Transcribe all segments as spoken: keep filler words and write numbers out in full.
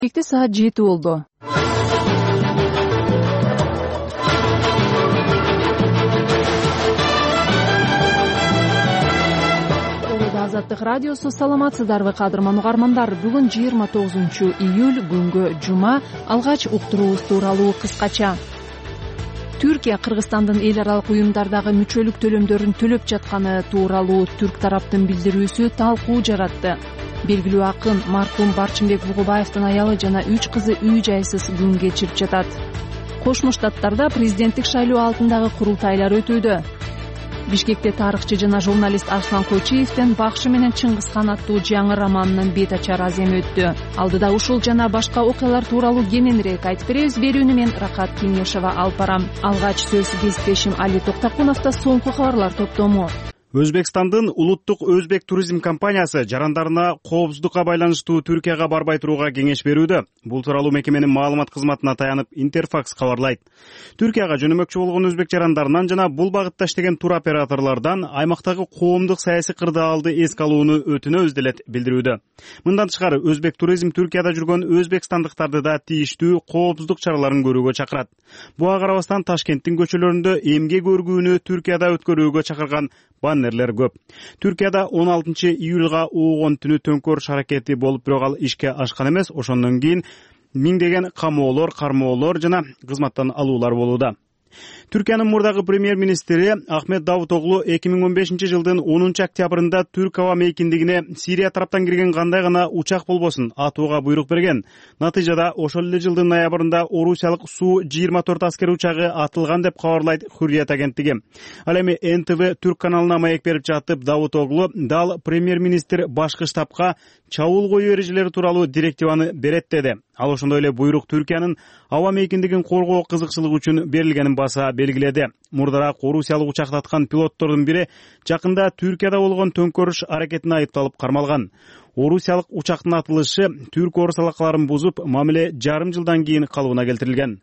Бишкекте саат жети болду. Азаттык радиосу, саламатсыздарбы кадырман угармандар. Бүгүн жыйырма тогузунчу июль, күнгө жума. Алгач уктуруубуз тууралуу кыскача. Түркия Кыргызстандын эл аралык уюмдардагы мүчөлүк төлөмдөрүн төлөп жатканы тууралуу түрк тараптын билдирүүсү талкуу жаратты. Белгилүү акын маркум Барчынбек Бугубаевдин аялы жана үч кызы үй жайсыз күн кечирип жатат. Кошмо Штаттарда президенттик шайлоо алдындагы курултайлар өтүүдө. Бишкекте тарыхчы жана журналист Арслан Койчиевдин «Бакшы менен Чыңгызхан» аттуу жаңы романынын бет ачар аземи өттү. Алдыда ушул жана башка окуялар тууралуу кененирээк айтып беребиз. Берүүнү мен Ракат Кеңешова алып барам. Алгач сөз кесиптешим Али Токтакуновдо соңку кабарлар топтому. Өзбекстандын улуттук өзбек туризм компаниясы жарандарына коопсуздукка байланыштуу Түркияга барбай турууга кеңеш берүүдө. Бул тууралуу мекеменин маалымат кызматына таянып Интерфакс кабарлайт. Түркияга жөнөмөкчү болгон өзбек жарандарынан жана бул багытта иштеген тур операторлордон аймактагы коомдук саясий кырдаалды эске алууну өтүнөбүз делет билдирүүдө. Мындан тышкары өзбек туризм Түркияда жүргөн өзбекстандыктарды да тийиштүү коопсуздук чараларын көрүүгө чакырат. Буга карабастан Ташкенттин көчөлөрүндө эмгек өргүүнү Түркияда өткөрүүгө чакырган баннерлер көп. Түркияда он алтынчы июлга оогон түнү төңкөрүш аракети болуп, бирок ал ишке ашкан эмес. Ошондон кийин миңдеген камоолор, кармоолор жана кызматтан алуулар болууда. Түркиянын мурдагы премьер-министри Ахмет Давутоглу эки миң он бешинчи жылдын онунчу октябрында Түрк аба мейкиндигине Сирия тараптан кирген кандай гана учак болбосун атууга буйрук берген. Натыйжада ошол эле жылдын ноябрында Орусиялык Су жыйырма төрт аскер учагы атылган деп кабарлайт Hürriyet агенттиги. Ал эми эн тэ вэ Түрк каналына маек берип жатып, Давутоглу дал премьер-министр башкы штабка чабуул коюу эрежелери тууралуу директиваны берет деди. Ал ошондой эле буйрук Түркиянын аба мейкиндигин коргоо кызыкчылыгы үчүн берилгенин баса белгиледи. Мурдараак орусиялык учакты аткан пилоттордун бири жакында Түркияда болгон төңкөрүш аракетине айыпталып кармалган. Орусиялык учактын атылышы түрк орус алакаларын бузуп, мамиле жарым жылдан кийин калыбына келтирилген.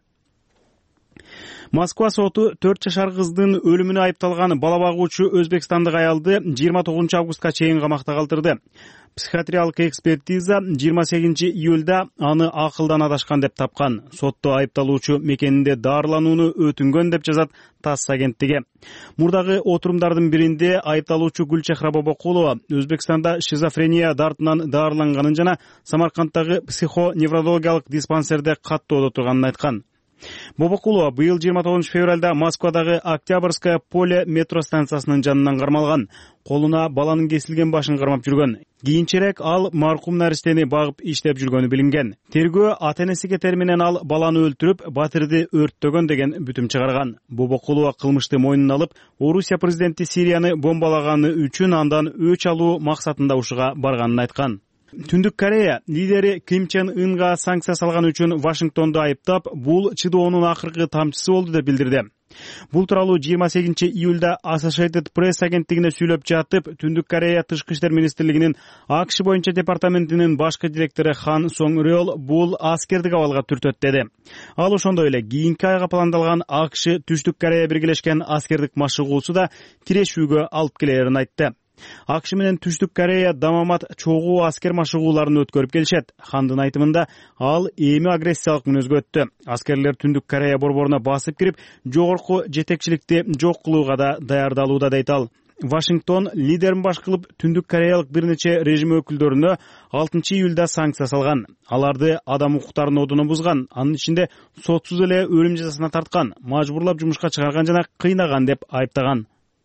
Москва соту төрт жашар кыздын өлүмүнө айыпталган бала багуучу өзбекстандык аялды жыйырма тогузунчу августка чейин камакта калтырды. Психиатриялык экспертиза жыйырма сегизинчи июлда аны акылдан адашкан деп тапкан. Сотто айыпталуучу мекенинде дарыланууну өтүнгөн деп жазат ТАСС агенттиги. Мурдагы отурумдардын биринде айыпталуучу Гүлчехра Бобокулова Өзбекстанда шизофрения дартынан дарыланганын жана Самаркандтагы психоневрологиялык диспансерде каттоодо турганын айткан. Бобокулова быйыл жыйырма тогузунчу февралда Москвадагы Октябрьское поле метро станциясынын жанынан кармалган. Колуна баланын кесилген башын кармап жүргөн. Кийинчерээк ал маркум наристени багып иштеп жүргөнү билинген. Тергөө ата-энеси кетери менен ал баланы өлтүрүп, батирди өрттөгөн деген бүтүм чыгарган. Бобокулова кылмышты мойнуна алып, Орусия президенти Сирияны бомбалаганы үчүн андан өч алуу максатында ушуга барганын айткан. Түндүк Корея лидери Ким Чен Ынга санкция салган үчүн Вашингтонду айыптап, бул чыдоонун акыркы тамчысы болду деп билдирди. Бул тууралуу жыйырма сегизинчи июлда Associated Press агенттигине сүйлөп жатып, Түндүк Корея Тышкы иштер министрлигинин АКШ боюнча департаментинин башкы директору Хан Сонг Рёл бул аскердик абалга түртөт деди. Ал ошондой эле кийинки айга пландалган АКШ Түштүк Корея биргелешкен аскердик машыгуусу да тирешүүгө алып келерин айтты. АКШ менен Түштүк Корея дамамат чогуу аскер машыгууларын өткөрүп келишет. Хандын айтымында ал эми агрессиялык мүнөзгө өттү. Аскерлер Түндүк Корея борборуна басып кирип, жогорку жетекчиликти жок кылууга да даярдалууда дейт ал. Вашингтон лидерин баш кылып Түндүк Кореялык бир нече режим өкүлдөрүнө алтынчы июлда санкция салган. Аларды адам укуктарын одуну бузган, анын ичинде сотсуз эле өлүм жазасына тарткан, мажбурлап жумушка чыгарган жана кыйнаган деп айыптаган.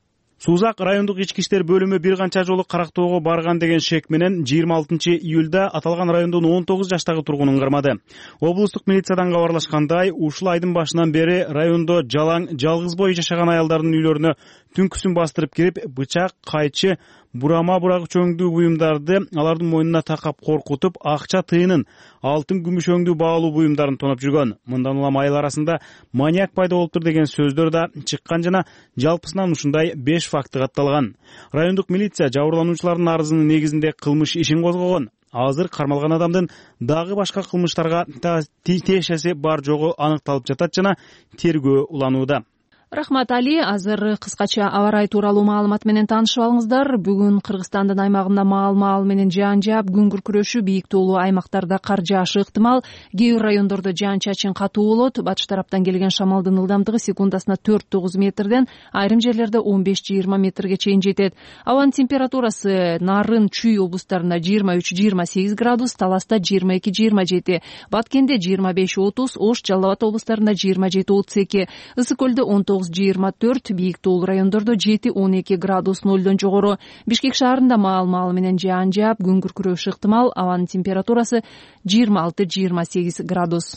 Сузак райондук ички иштер бөлүмү бир канча жолу карактоого барган деген шек менен жыйырма алтынчы июлда аталган райондун он тогуз жаштагы тургунун кармады. Облустук милициядан кабарлашкандай, ушул айдын башынан бери райондо жалаң, жалгыз бой жашаган аялдардын үйлөрүнө түнкүсүн бастырып кирип, бычак, кайчы, бурама бурак чөңдүү буюмдарды алардын мойнуна такап коркутуп, акча тыйынын, алтын күмүш өңдүү баалуу буюмдарын тоноп жүргөн. Мындан улам айыл арасында маньяк пайда болуптур деген сөздөр да чыккан жана жалпысынан ушундай беш факты катталган. Райондук милиция жабырлануучулардын арызынын негизинде кылмыш ишин козгогон. Азыр кармалган адамдын дагы башка кылмыштарга тиешеси бар жогу аныкталып жатат жана тергөө уланууда. Рахмат, Али. Азыр кыскача аба ырайы тууралуу маалымат менен таанышып алыңыздар. Бүгүн Кыргызстандын аймагында маал-маал менен жаан жаап, күн күркүрөшү, бийик тоолуу аймактарда кар жаашы ыктымал. Кээ бир райондордо жаан-чачын катуу болот. Батыш тараптан келген шамалдын ылдамдыгы секундасына төрт тогуз метрден, айрым жерлерде он беш жыйырма метрге чейин жетет. Абанын температурасы Нарын, Чүй облустарында жыйырма үч жыйырма сегиз градус, Таласта жыйырма эки жыйырма жети, Баткенде жыйырма беш отуз, Ош, Жалал Абад облустарында жыйырма жети отуз эки, Ысык көлдө он тогуз жыйырма төрт, бийик тоолуу райондордо жети он эки градус нолдон жогору. Бишкек шаарында маал-маал менен жаан жаап, күн күркүрөшү ыктымал. Абанын температурасы жыйырма алты жыйырма сегиз градус.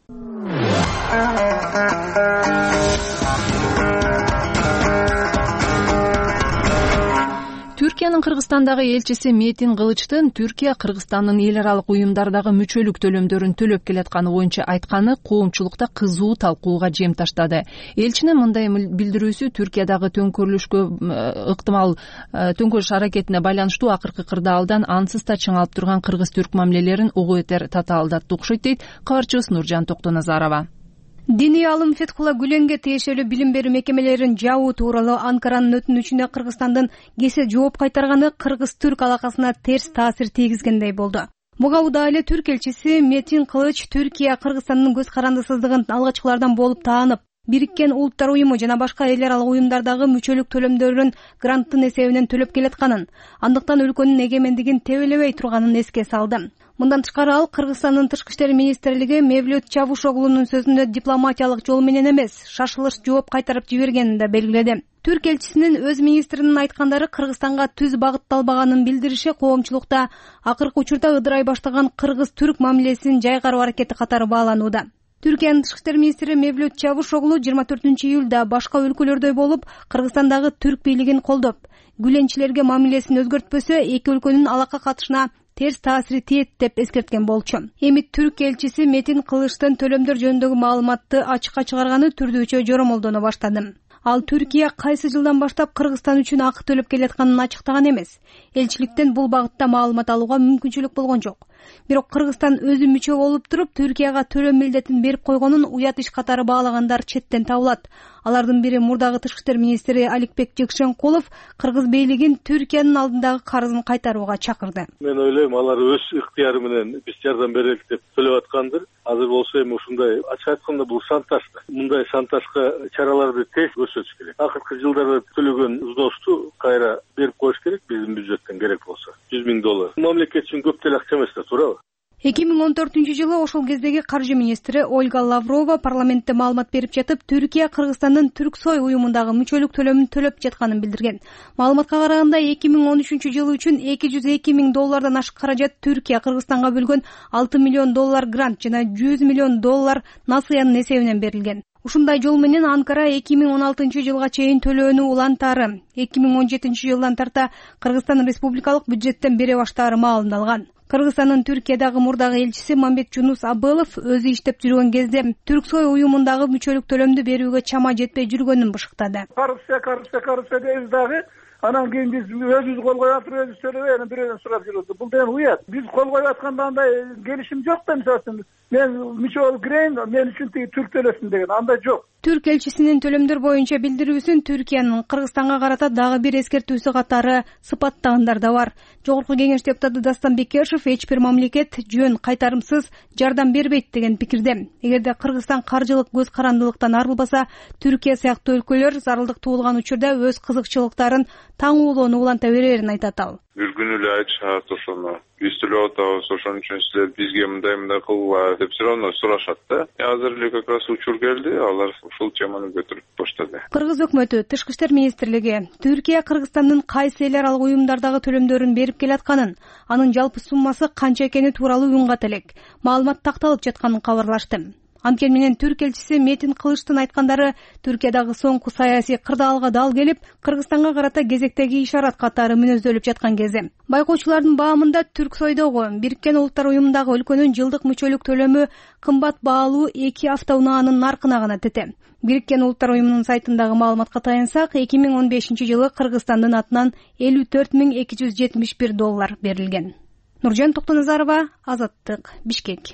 Түркиянын Кыргызстандагы элчиси Метин Кылычтын Түркия Кыргызстандын эл аралык уюмдардагы мүчөлүк төлөмдөрүн төлөп келатканы боюнча айтканы коомчулукта кызуу талкууга жем таштады. Элчинин мындай билдирүүсү Түркиядагы төңкөрүлүшкө ыктымал төңкөрүш аракетине байланыштуу акыркы кырдаалдан ансыз да чыңалып турган кыргыз-түрк мамилелерин угуу этер татаалдатты окшойт, дейт кабарчыбыз Нуржан Токтоназарова. Диний алым Фетхулла Гүленге тиешелүү билим берүү мекемелерин жабуу тууралуу Анкаранын өтүнүчүнө Кыргызстандын кесе жооп кайтарганы кыргыз-түрк алакасына терс таасир тийгизгендей болду. Буга убада эле түрк элчиси Метин Кылыч Түркия Кыргызстандын көз карандысыздыгын алгачкылардан болуп таанып, Бириккен Улуттар уюму жана башка эл аралык уюмдардагы мүчөлүк төлөмдөрүн гранттын эсебинен төлөп келатканын, андыктан өлкөнүн эгемендигин тебелебей турганын эске салды. Мындан тышкары ал Кыргызстандын тышкы иштер министрлиги Мевлют Чавушоглунун сөзүндө дипломатиялык жол менен эмес, шашылыш жооп кайтарып жибергенин да белгиледи. Түрк элчисинин өз министринин айткандары Кыргызстанга түз багытталбаганын билдириши коомчулукта акыркы учурда ыдырай баштаган кыргыз-түрк мамилесин жайгаруу аракети катары бааланууда. Түркиянын тышкы иштер министри Мевлют Чавушоглу жыйырма төртүнчү июлда башка өлкөлөрдөй болуп Кыргызстандагы түрк бийлигин колдоп, гүленчилерге мамилесин өзгөртпөсө эки өлкөнүн алака катышына терс таасири тиет деп эскерткен болчу. Эми түрк элчиси Метин Кылычтын төлөмдөр жөнүндөгү маалыматты ачыкка чыгарганы түрдүүчө жоромолдоно баштады. Ал Түркия кайсы жылдан баштап Кыргызстан үчүн акы төлөп келатканын ачыктаган эмес. Элчиликтен бул багытта маалымат алууга мүмкүнчүлүк болгон жок. Бирок Кыргызстан өзү мүчө болуп туруп Түркияга төлөм милдетин берип койгонун уят иш катары баалагандар четтен табылат. Алардын бири мурдагы тышкы иштер министри Аликбек Жекшенкулов Кыргыз бийлигин Түркиянын алдындагы карызын кайтарууга чакырды. Мен ойлойм, алар өз ыктыяры менен биз жардам берели деп төлөп аткандыр. Азыр болсо эми ушундай ачык айтканда бул шантаж. Мындай шантажга чараларды тез көрсөтүш керек. Акыркы жылдарда төлөгөн взносту кайра берип коюш керек, биздин бюджеттен керек болсо жүз миң доллар. Мамлекет үчүн көп деле акча эмес да, туурабы? эки миң он төртүнчү жылы ошол кездеги каржы министри Ольга Лаврова парламентте маалымат берип жатып, Түркия Кыргызстандын Түрксой уюмундагы мүчөлүк төлөмүн төлөп жатканын билдирген. Маалыматка караганда эки миң он үчүнчү жылы үчүн эки жүз эки миң доллардан ашык каражат Түркия Кыргызстанга бөлгөн алты миллион доллар грант жана жүз миллион доллар насыянын эсебинен берилген. Ушундай жол менен Анкара эки миң он алтынчы жылга чейин төлөөнү улантаары, эки миң он жетинчи жылдан тарта Кыргызстан республикалык бюджеттен бере баштаары маалымдалган. Кыргызстандын Түркиядагы мурдагы элчиси Мамбет Жунус Абылов өзү иштеп жүргөн кезде Түрксой уюмундагы мүчөлүк төлөмдү берүүгө чама жетпей жүргөнүн бышыктады. Коррупция, коррупция, коррупция дейбиз дагы. Анан кийин биз өзүбүз кол коюп атып, өзүбүз төлөбөй, анан бирөөдөн сурап жүрөбүз. Бул деген уят. Биз кол коюп атканда андай келишим жок да, мисалы мен мүчө болуп кирейин, мен үчүн тиги түрк төлөсүн деген андай жок. Түрк элчисинин төлөмдөр боюнча билдирүүсүн Түркиянын Кыргызстанга карата дагы бир эскертүүсү катары сыпаттагандар да бар. Жогорку кеңеш депутаты Дастан Бекешев эч бир мамлекет жөн кайтарымсыз жардам бербейт деген пикирде. Эгерде Кыргызстан каржылык көз карандылыктан арылбаса, Түркия сыяктуу өлкөлөр зарылдык туулган учурда өз кызыкчылыктарын таңуулоону уланта берерин айтат ал. Бир күнү эле айтышат ошону. Биз төлөп атабыз, ошон үчүн силер бизге мындай мындай кылгыла деп все равно сурашат да. Азыр эле как раз учур келди, алар ушул теманы көтөрүп баштады. Кыргыз өкмөтү, Тышкы иштер министрлиги Түркия Кыргызстандын кайсы эл аралык уюмдардагы төлөмдөрүн берип келатканын, анын жалпы суммасы канча экени тууралуу уюмга элек маалымат такталып жатканын кабарлашты. Анткени менен түрк элчиси Метин Кылычтын айткандары Түркиядагы соңку саясий кырдаалга дал келип, Кыргызстанга карата кезектеги ишарат катары мүнөздөлүп жаткан кезде. Байкоочулардын баамында Түрксойдогу Бириккен Улуттар уюмундагы өлкөнүн жылдык мүчөлүк төлөмү кымбат баалуу эки автоунаанын наркына гана тете. Бириккен Улуттар уюмунун сайтындагы маалыматка таянсак, эки миң он бешинчи жылы Кыргызстандын атынан элүү төрт миң эки жүз жетимиш бир доллар берилген. Нуржан Токтоназарова, Азаттык, Бишкек.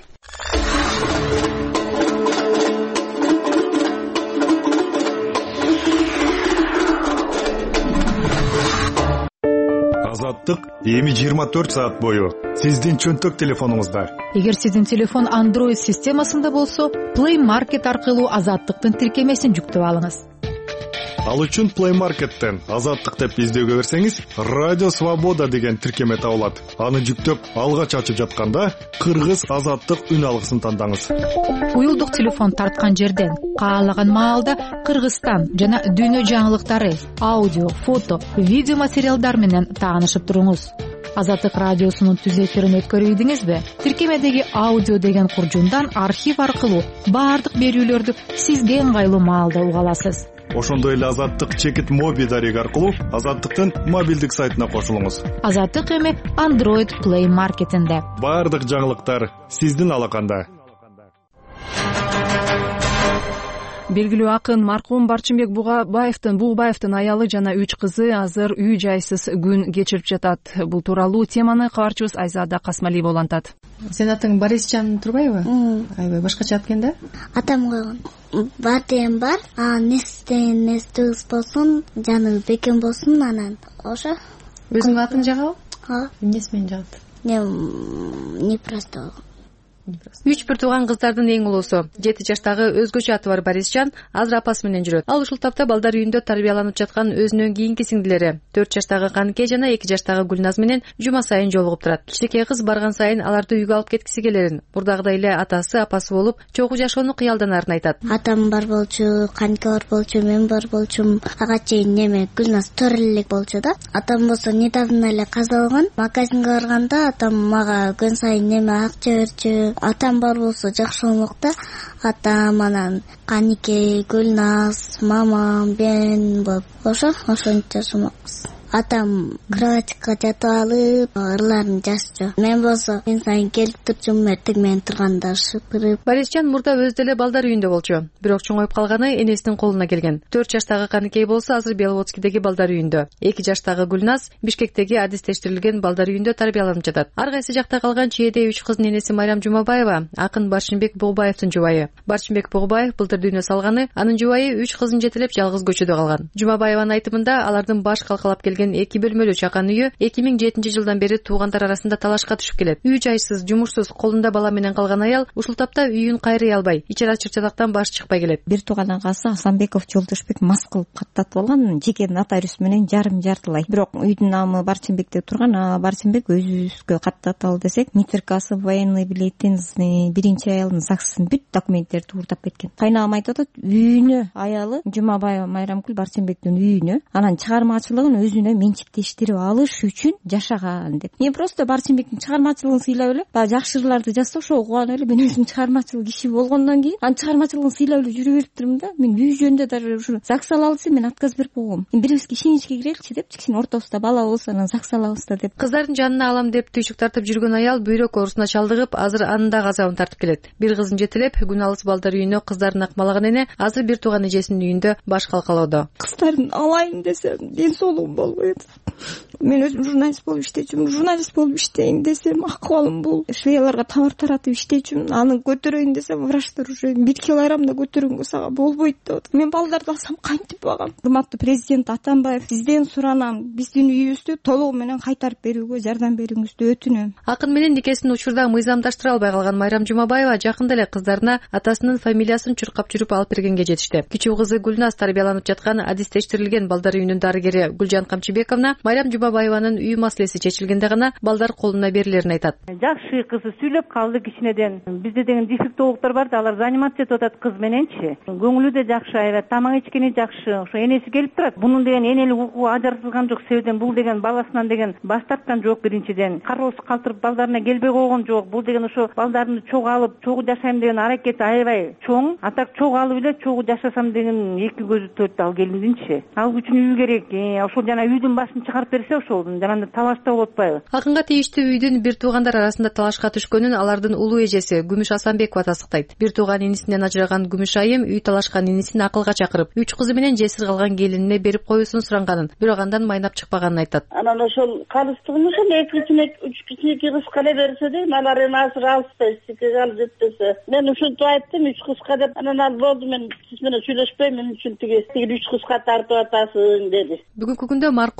Азаттык эми жыйырма төрт саат бою сиздин чөнтөк телефонуңузда. Эгер сиздин телефон Android системасында болсо, Play Market аркылуу Азаттыктын тиркемесин жүктөп алыңыз. Ал үчүн Play Market'тен Азаттык деп издөөгө берсеңиз, Радио Свобода деген тиркеме табылат. Аны жүктөп, алгач ачып жатканда Кыргыз Азаттык үн алгысын тандаңыз. Уюлдук телефон тарткан жерден каалаган маалда Кыргызстан жана дүйнө жаңылыктары, аудио, фото, видео материалдар менен таанышып туруңуз. Азаттык радиосунун түз эфирин өткөрүйдүңүзбү? Тиркемедеги аудио деген куржундан архив аркылуу баардык берүүлөрдү сизге ыңгайлуу маалда уга аласыз. Ошондой эле Азаттык чекит моби дареги аркылуу Азаттыктын мобилдик сайтына кошулуңуз. Азаттык эми Android Play Market'инде. Баардык жаңылыктар сиздин алаканда. Белгилүү акын маркум Барчынбек Бугабаевдин Бугабаевдин аялы жана үч кызы азыр үй жайсыз күн кечирип жатат. Бул тууралуу теманы кабарчыбыз Айзада Касмалиева улантат. Сен атың Борисжан Турбаева? Аябай башкача ат экен да? Атам койгон. Бар деген бар, а нестен нестүс болсун, жаны бекем болсун, анан ошо. Өзүңүн атың жагабы? А. Эмнеси менен жагат? Не не просто. Үч бир тууган кыздардын эң улуусу, жети жаштагы өзгөчө аты бар Борисжан азыр апасы менен жүрөт. Ал ушул тапта балдар үйүндө тарбияланып жаткан өзүнөн кийинки сиңдилери төрт жаштагы Канке жана эки жаштагы Гүлназ менен жума сайын жолугуп турат. Кичинекей кыз барган сайын аларды үйгө алып кеткиси келерин, мурдагыдай эле атасы, апасы болуп, чогуу жашоону кыялданарын айтат. Атам бар болчу, Канке бар болчу, мен бар болчум, ага чейин неме Гүлназ төрт элек болчу да. Атам болсо недавно эле каза болгон. Магазинге барганда атам мага күн сайын неме акча берчү. Атам бар болсо жакшы болмок да. Атам анан Канике, Гүлназ, мамам, мен болуп ошо ошончо жашамакпыз. Атам кроватька жатып алып, ырларын жазчу. Мен болсо мен сайын келип турчумун, эртең менен турганда шыпырып. Борисжан мурда өзү деле балдар үйүндө болчу, бирок чоңоюп калганы энесинин колуна келген. төрт жаштагы Каникей болсо азыр Беловодскийдеги балдар үйүндө. эки жаштагы Гүлназ Бишкектеги адистештирилген балдар үйүндө тарбияланып жатат. Ар кайсы жакта калган чээде үч кыздын энеси Майрам Жумабаева акын Барчынбек Бугабаевдин жубайы. Барчынбек Бугабаев былтыр дүйнө салганы, анын жубайы үч кызын жетелеп жалгыз көчөдө калган. Жумабаеванын айтымында алардын баш калкалап эки бөлмөлүү чакан үйү эки миң жетинчи жылдан бери туугандар арасында талашка түшүп келет. Үй жайсыз, жумушсуз, колунда бала менен калган аял ушул тапта үйүн кайрый албай, ичер ачырчалактан баш чыкпай келет. Бир тууган агасы Асанбеков Жолдошбек мас кылып каттатып алган, жеке нотариус менен жарым жартылай. Бирок үйдүн намы Барчынбекте турган, а Барчынбек өзүбүзгө каттаталы десек, метркасы военный билетин биринчи аялдын ЗАГСын бүт документтерди туурдап кеткен. Кайнагам айтып атат, үйүнө аялы Жумабаева Майрамкүл Барчынбектин үйүнө, анан чыгармачылыгын өзүнө менчиктештирип алыш үчүн жашаган деп. Мен просто Барчынбектин чыгармачылыгын сыйлап эле, баягы жакшы ырларды жазса ошого кубанып эле, мен өзүм чыгармачыл киши болгондон кийин анын чыгармачылыгын сыйлап эле жүрө бериптирмин да. Мен үй жөнүндө даже ушу ЗАГС ала алса мен отказ берип койгом. Мен бирибизге ишеничке киреличи деп, кичине ортобузда бала болсо анан ЗАГС алабыз да деп. Кыздардын жанына алам деп түйшүк тартып жүргөн аял бүйрөк оорусуна чалдыгып, азыр анын да газабын тартып келет. Бир кызын жетелеп, күн алыс балдар үйүнө кыздарын акмалаган эне азыр бир тууган эжесинин үйүндө баш калкалоодо. Кыздарын алайын десем, ден соолугум болбойт. Мен өзүм журналист болуп иштечүмүн, журналист болуп иштейин десем, акыбалым бул. Швеяларга товар таратып иштечүмүн, аны көтөрөйүн десем, врачтар уже бир килограммда көтөргөнгө сага болбойт деп атат. Мен балдарды алсам кантип багам? Урматтуу президент Атамбаев, сизден суранам, биздин үйүбүздү толугу менен кайтарып берүүгө жардам берүүңүздү өтүнөм. Акын менен никесин учурда мыйзамдаштыра албай калган Майрам Жумабаева жакында эле кыздарына атасынын фамилиясын чуркап жүрүп алып бергенге жетишти. Кичүү кызы Гүлназ тарбияланып жаткан адистештирилген балдар үйүнүн дарыгери Гүлжан Камчыбековна Майрам Жумабаеванын үй маселеси чечилгенде гана балдар колуна берилерин айтат. Жакшы кызы сүйлөп калды кичинеден. Бизде деген дефектологдор бар да, алар заниматься этип атат кыз мененчи. Көңүлү да жакшы, аябай тамак ичкени жакшы. Ошо энеси келип турат. Бунун деген энелик укугу ажыратылган жок. Себебен бул деген баласынан деген баш тарткан жок биринчиден. Кароосу калтырып балдарына келбей койгон жок. Бул деген ошо балдарын чогуу алып, чогуу жашайм деген аракети аябай чоң. А так чогуу алып эле чогуу жашасам деген эки көзү төрт ал келиндинчи. Ал үчүн үй керек. Ошол жана үйдүн башын чыгарып берсе ошол жана талашта болуп атпайбы? Акынга тийиштүү үйдүн бир туугандар арасында талашка түшкөнүн алардын улуу эжеси Күмүш Асанбекова тастыктайт. Бир тууган инисинен ажыраган Күмүш айым үй талашкан инисин акылга чакырып, үч кызы менен жесир калган келинине берип коюусун суранганын, бирок андан майнап чыкпаганын айтат. Анан ошол калыстыгын ошол эки кичинек үч кичинекей кыз кале берсе дейм, алар эми азыр алышпайт, сикеге алып жетпесе. Мен ушинтип айттым, үч кызга деп, анан ал болду, мен сиз менен сүйлөшпөйм, мен үчүн тиги тиги үч кызга тартып атасың деди. Бүгүнкү күндө маркум акын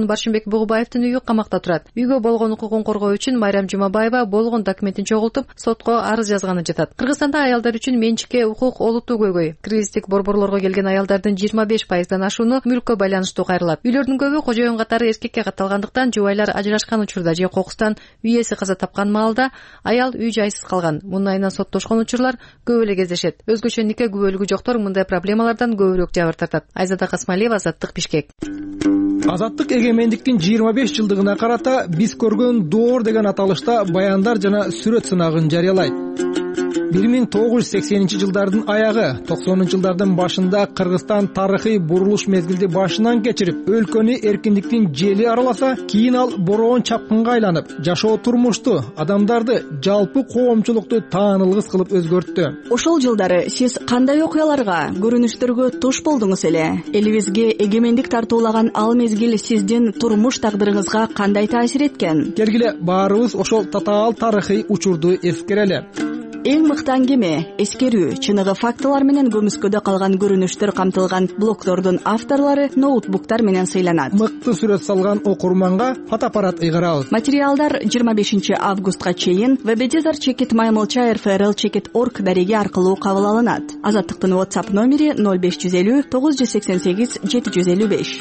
болгон Баршынбек Бугубаевдин үйү камакта турат. Үйгө болгон укугун коргоо үчүн Майрам Жумабаева болгон документин чогултуп, сотко арыз жазганы жатат. Кыргызстанда аялдар үчүн менчикке укук олуттуу көйгөй. Кризистик борборлорго келген аялдардын жыйырма беш пайыздан ашууну мүлккө байланыштуу кайрылат. Үйлөрдүн көбү кожоюн катары эркекке катталгандыктан жубайлар ажырашкан учурда же кокустан үй ээси каза тапкан маалда аял үй жайсыз калган. Мунун айынан соттошкон учурлар көп эле кездешет. Өзгөчө нике күбөлүгү жоктор мындай проблемалардан көбүрөөк жабыр тартат. Айзада Касмалиева, Азаттык, Бишкек. Азаттык эгемендиктин жыйырма беш жылдыгына карата биз көргөн доор деген аталышта баяндар жана сүрөт сынагын жарыялайт. бир миң тогуз жүз сексенинчи жылдардын аягы, токсонунчу жылдардын башында Кыргызстан тарыхый бурулуш мезгилди башынан кечирип, өлкөнү эркиндиктин жели араласа, кийин ал бороон чапкынга айланып, жашоо турмушту, адамдарды, жалпы коомчулукту таанылгыс кылып өзгөрттү. Ошол жылдары сиз кандай окуяларга, көрүнүштөргө туш болдуңуз эле? Элибизге эгемендик тартуулаган ал мезгил сиздин турмуш тагдырыңызга кандай таасир эткен? Келгиле баарыбыз ошол татаал тарыхый учурду эскерели. Эң мыкты аңгеме, эскерүү, чыныгы фактылар менен көмүскөдө калган көрүнүштөр камтылган блогдордун авторлору ноутбуктар менен сыйланат. Мыкты сүрөт салган окурманга фотоаппарат ыйгарабыз. Материалдар жыйырма бешинчи августка чейин веб-эдитор чекит маймылча эр эф эр эл чекит орг дареги аркылуу кабыл алынат. Азаттыктын WhatsApp номери ноль беш жүз элүү тогуз жүз сексен сегиз жети жүз элүү беш.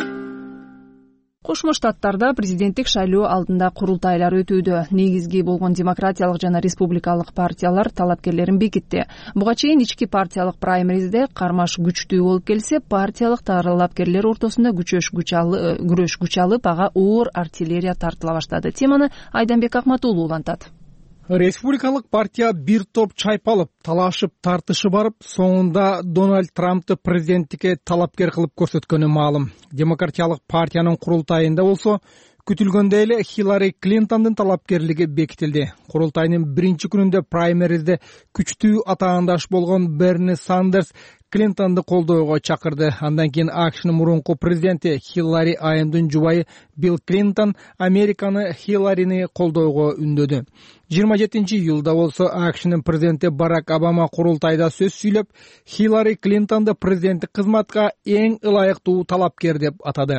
Кошмо Штаттарда президенттик шайлоо алдында курултайлар өтүүдө. Негизги болгон демократиялык жана республикалык партиялар талапкерлерин бекитти. Буга чейин ички партиялык праймеризде кармаш күчтүү болуп келсе, партиялык талапкерлер ортосунда күчөш күч алып, күрөш күч алып, ага оор артиллерия тартыла баштады. Теманы Айданбек Акматуулу улантат. Республикалык партия бир топ чайпалып, талашып, тартышы барып, соңунда Дональд Трампты президенттикке талапкер кылып көрсөткөнү маалым. Демократиялык партиянын курултайында болсо, күтүлгөндөй эле Хиллари Клинтондун талапкерлиги бекитилди. Курултайдын биринчи күнүндө праймеризде күчтүү атаандаш болгон Берни Сандерс Клинтонду колдоого чакырды. Андан кийин АКШнын мурунку президенти Хиллари айымдын жубайы Билл Клинтон Американы Хилларини колдоого үндөдү. жыйырма жетинчи июлда болсо АКШнын президенти Барак Обама курултайда сөз сүйлөп, Хиллари Клинтонду президенттик кызматка эң ылайыктуу талапкер деп атады.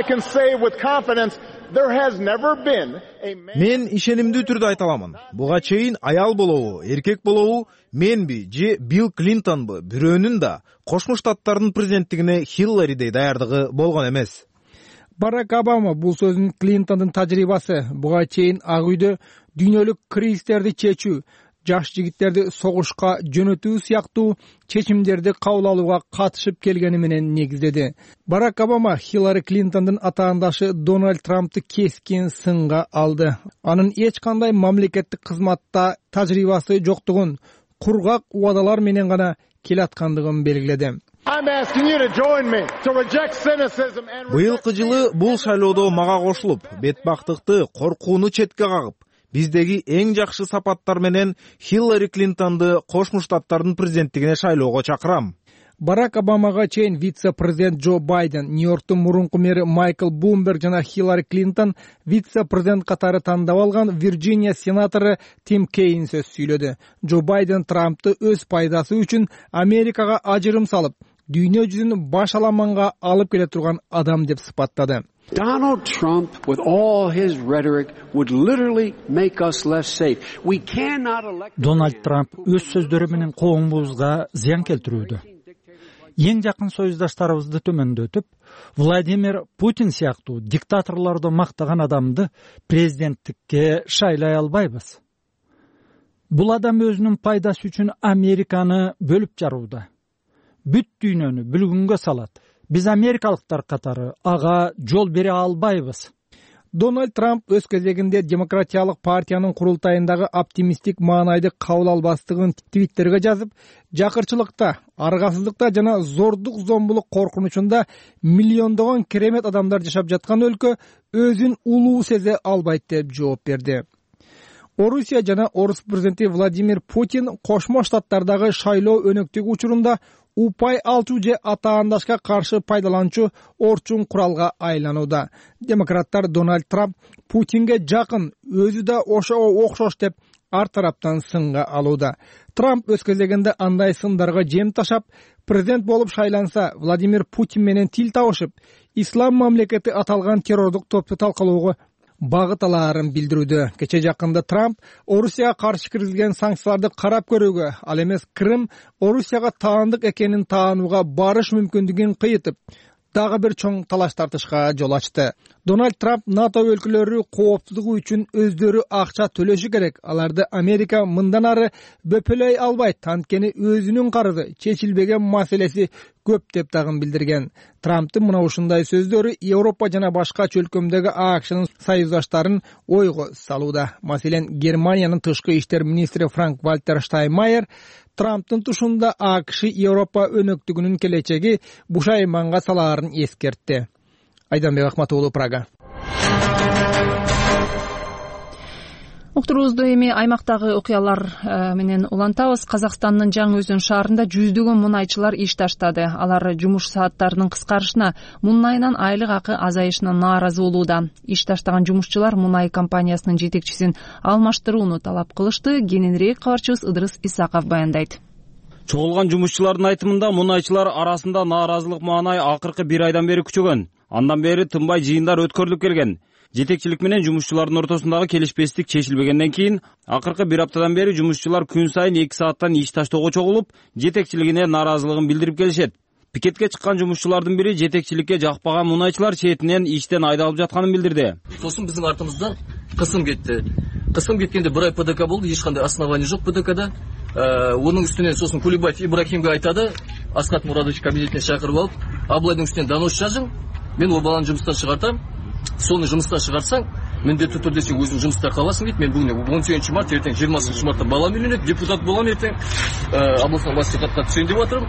Мен ишенимдүү түрдө айта аламын. Буга чейин аял болобу, эркек болобу, менби же Билл Клинтонбу бирөөнүн да Кошмо Штаттардын президенттигине Хилларидей даярдыгы болгон эмес. Барак Обама бул сөзүн Клинтондун тажрыйбасы, буга чейин Ак үйдө дүйнөлүк кризистерди чечүү, жаш жигиттерди согушка жөнөтүү сыяктуу чечимдерди кабыл алууга катышып келгени менен негиздеди. Барак Обама Хиллари Клинтондун атаандашы Дональд Трампты кескин сынга алды. Анын эч кандай мамлекеттик кызматта тажрыйбасы жоктугун, кургак убадалар менен гана келаткандыгын белгиледи. Быйылкы жылы бул шайлоодо мага кошулуп, бетбактыкты, коркууну четке кагып, биздеги эң жакшы сапаттар менен Хиллари Клинтонду Кошмо Штаттардын президенттигине шайлоого чакырам. Барак Обамага чейин вице-президент Джо Байден, Нью-Йорктун мурунку мэри Майкл Блумберг жана Хиллари Клинтон вице-президент катары тандап алган Вирджиния сенатору Тим Кейн сөз сүйлөдү. Джо Байден Трампты өз пайдасы үчүн Америкага ажырым салып, дүйнө жүзүн баш аламанга алып келе турган адам деп сыпаттады. Donald Trump, with all his rhetoric, would literally make us less safe. We cannot elect. Donald Trump өз сөздөрү менен коомубузга зыян келтирүүдө. Эң жакын союздаштарыбызды төмөндөтүп, Владимир Путин сыяктуу диктаторлорду мактаган адамды президенттикке шайлай албайбыз. Бул адам өзүнүн пайдасы үчүн Американы бөлүп жарууда. Бүт дүйнөнү бүлгүнгө салат. Биз америкалыктар катары ага жол бере албайбыз. Дональд Трамп өз кезегинде демократиялык партиянын курултайындагы оптимисттик маанайды кабыл албастыгын твиттерге жазып, жакырчылыкта, аргасыздыкта жана зордук зомбулук коркунучунда миллиондогон керемет адамдар жашап жаткан өлкө өзүн улуу сезе албайт деп жооп берди. Орусия жана Орус президенти Владимир Путин Кошмо Штаттардагы шайлоо өнөктүгү учурунда упай алчу же атаандашка каршы пайдаланчу орчун куралга айланууда. Демократтар Дональд Трамп Путинге жакын, өзү да ошого окшош деп ар тараптан сынга алууда. Трамп өз кезегинде андай сындарга жем ташап, президент болуп шайланса, Владимир Путин менен тил табышып, ислам мамлекети аталган террордук топду талкалоого багыт алаарын билдирүүдө. Кече жакында Трамп Орусияга каршы киргизилген санкцияларды карап көрүүгө, ал эмес Крым Орусияга таандык экенин таанууга барыш мүмкүндүгүн кыйытып, дагы бир чоң талаш тартышка жол ачты. Дональд Трамп НАТО өлкөлөрү кооптуулугу үчүн өздөрү акча төлөшү керек. Аларды Америка мындан ары бөпөлөй албайт, анткени өзүнүн карызы чечилбеген маселеси көп деп дагы билдирген. Трамптын мына ушундай сөздөрү Европа жана башка чөлкөмдөгү АКШнын союздаштарын ойго салууда. Маселен, Германиянын тышкы иштер министри Франк-Вальтер Штайнмайер Трамптын тушунда АКШ Европа өнөктүгүнүн келечеги бушайманга салаарын эскертти. Айданбек Акматуулу, Прага. Уктуруубузду эми аймактагы окуялар менен улантабыз. Казакстандын Жаңы Өзөн шаарында жүздөгөн мунайчылар иш таштады. Алар жумуш сааттарынын кыскарышына, мунайынан айлык акы азайышына нааразы болууда. Иш таштаган жумушчулар мунай компаниясынын жетекчисин алмаштырууну талап кылышты. Кененирээк кабарчыбыз Ыдырыс Исаков баяндайт. Чогулган жумушчулардын айтымында мунайчылар арасында нааразылык маанай акыркы бир айдан бери күчөгөн. Андан бери тынбай жыйындар өткөрүлүп келген. Жетекчилик менен жумушчулардын ортосундагы келишпестик чечилбегенден кийин акыркы бир аптадан бери жумушчулар күн сайын эки сааттан иш таштоого чогулуп, жетекчилигине нааразылыгын билдирип келишет. Пикетке чыккан жумушчулардын бири жетекчиликке жакпаган мунайчылар четинен иштен айдалып жатканын билдирди. Сосын биздин артыбыздан кысым кетти. Кысым кеткенде бир ай ПДК болду, эч кандай основание жок ПДКда. Онун үстүнөн сосын Кулибаев Ибрахимге айтады, Аскат Мурадович кабинетине чакырып алып, Аблайдын үстүнөн донос жазың, мен ол баланы жумуштан чыгартам. Соны жумуштан чыгарсаң, міндетті түрде сен өзің жұмыста қаласың дейді. Мен бүгін он сегизинчи март, ертең жыйырмасынчы мартта балам үйленеді, депутат боламын ертең. Облыстық маслихатқа түсейін деп жатырмын.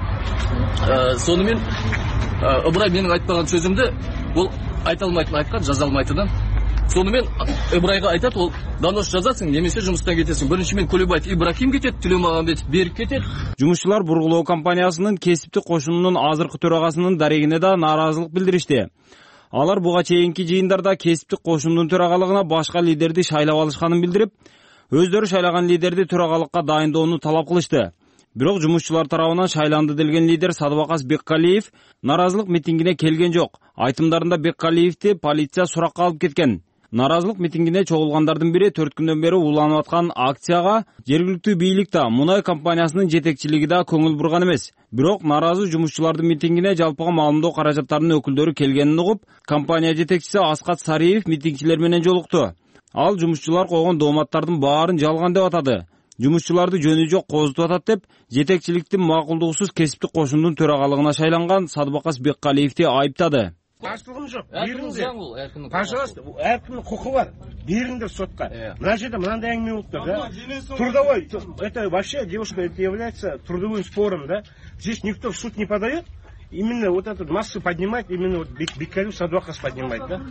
Сонымен Ыбырай менің айтпаған сөзімді ол айта алмайтын айтқан, жаза алмайтынын. Сонымен Ыбырайға айтады, ол донос жазасың, немесе жұмыстан кетесің. Бірінші мен Кулибаев Ибрахим кетеді, Төлеумагамбетов Берік кетеді. Жумушчулар бургулоо компаниясынын кесиптик кошунунун азыркы төрагасынын дарегине да нааразылык билдиришти. Алар буга чейинки жыйындарда кесиптик кошундун төрагалыгына башка лидерди шайлап алышканын билдирип, өздөрү шайлаган лидерди төрагалыкка дайындоону талап кылышты. Бирок жумушчулар тарабынан шайланды делген лидер Садыбакас Беккалиев нааразылык митингине келген жок. Айтымдарында Беккалиевди полиция суракка алып кеткен. Нааразылык митингине чогулгандардын бири төрт күндөн бери уланып аткан акцияга жергиликтүү бийлик да, мунай компаниясынын жетекчилиги да көңүл бурган эмес. Бирок нааразы жумушчулардын митингине жалпыга маалымдоо каражаттарынын өкүлдөрү келгенин угуп, компания жетекчиси Аскат Сариев митингчилер менен жолукту. Ал жумушчулар койгон дооматтардын баарын жалган деп атады. Жумушчуларды жөнү жок козутуп атат деп, жетекчиликтин макулдугусуз кесиптик кошундун төрагалыгына шайланган Садыбакас Беккалиевди айыптады. Каршылыгым жок. Бериңдер. Пожалуйста, әркімнің құқы бар. Бериңдер сотқа. Мына жерде мынандай әңгіме болып тұр, да. Трудовой, это вообще, девушка, это является трудовым спором, да. Здесь никто в суд не подает. Именно вот эту массу поднимать, именно вот Беккалиев Садыбакас поднимать, да?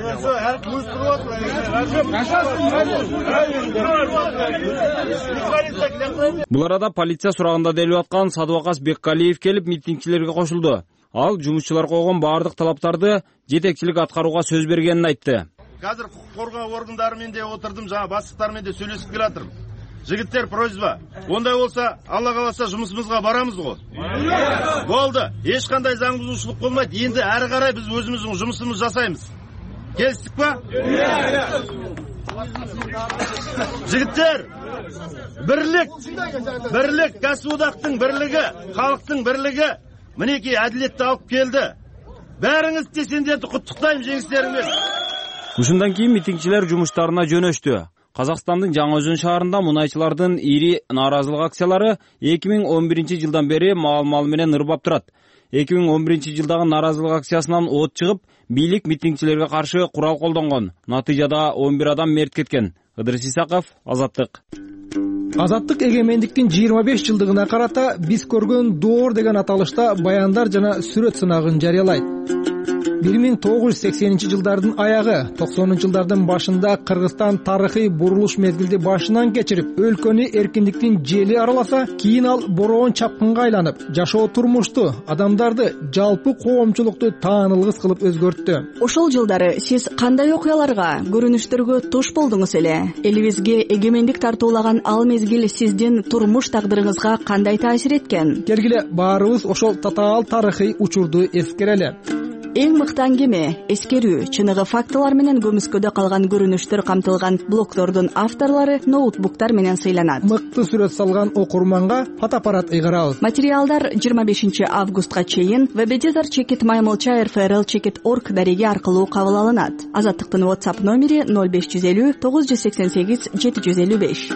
Бул арада полиция сурагында делип аткан Садыбакас Беккалиев келип митингчилерге кошулду. Ал жумушчулар койгон баардык талаптарды жетекчилик аткарууга сөз бергенин айтты. Азыр укук коргоо органдары менен де отурдум, жана бастыктар менен де сүйлөшүп келатырмын. Жигиттер, просьба. Ондай болса, Алла кааласа жумушубузга барамыз го. Болду. Эч кандай заң бузуушулук болмойт. Энди ары карай биз өзүбүздүн жумушубузду жасайбыз. Келиштик ба? Жигиттер, бирлик, бирлик, кәсіподақтың бірлігі, халықтың бірлігі, мінекей әділетті алып келді. Бәріңіз тесендерді құттықтаймын жеңістеріңмен. Ушундан кийин митингчилер жумуштарына жөнөштү. Казакстандын Жаңы Өзөн шаарында мунайчылардын ири нааразылык акциялары эки миң он биринчи жылдан бери маал-маал менен ырбап турат. эки миң он биринчи жылдагы нааразылык акциясынан от чыгып, бийлик митингчилерге каршы курал колдонгон. Натыйжада он бир адам мерт кеткен. Ыдырыс Исаков, Азаттык. Азаттык эгемендиктин жыйырма беш жылдыгына карата биз көргөн доор деген аталышта баяндар жана сүрөт сынагын жарыялайт. бир миң тогуз жүз сексенинчи жылдардын аягы токсонунчу жылдардын башында Кыргызстан тарыхый бурулуш мезгилди башынан кечирип, өлкөнү эркиндиктин жели араласа, кийин ал бороон чапкынга айланып, жашоо турмушту, адамдарды, жалпы коомчулукту таанылгыс кылып өзгөрттү. Ошол жылдары сиз кандай окуяларга, көрүнүштөргө туш болдуңуз эле? Элибизге эгемендик тартуулаган ал мезгил сиздин турмуш тагдырыңызга кандай таасир эткен? Келгиле баарыбыз ошол татаал тарыхый учурду эскерели. Эң мыкты аңгеме, эскерүү, чыныгы фактылар менен көмүскөдө калган көрүнүштөр камтылган блогдордун авторлору ноутбуктар менен сыйланат. Мыкты сүрөт салган окурманга фотоаппарат ыйгарабыз. Материалдар жыйырма бешинчи августка чейин вебедизар чекит маймылча рфрл чекит орг дареги аркылуу кабыл алынат. Азаттыктын WhatsApp номери ноль беш жүз элүү тогуз жүз сексен сегиз жети жүз элүү беш.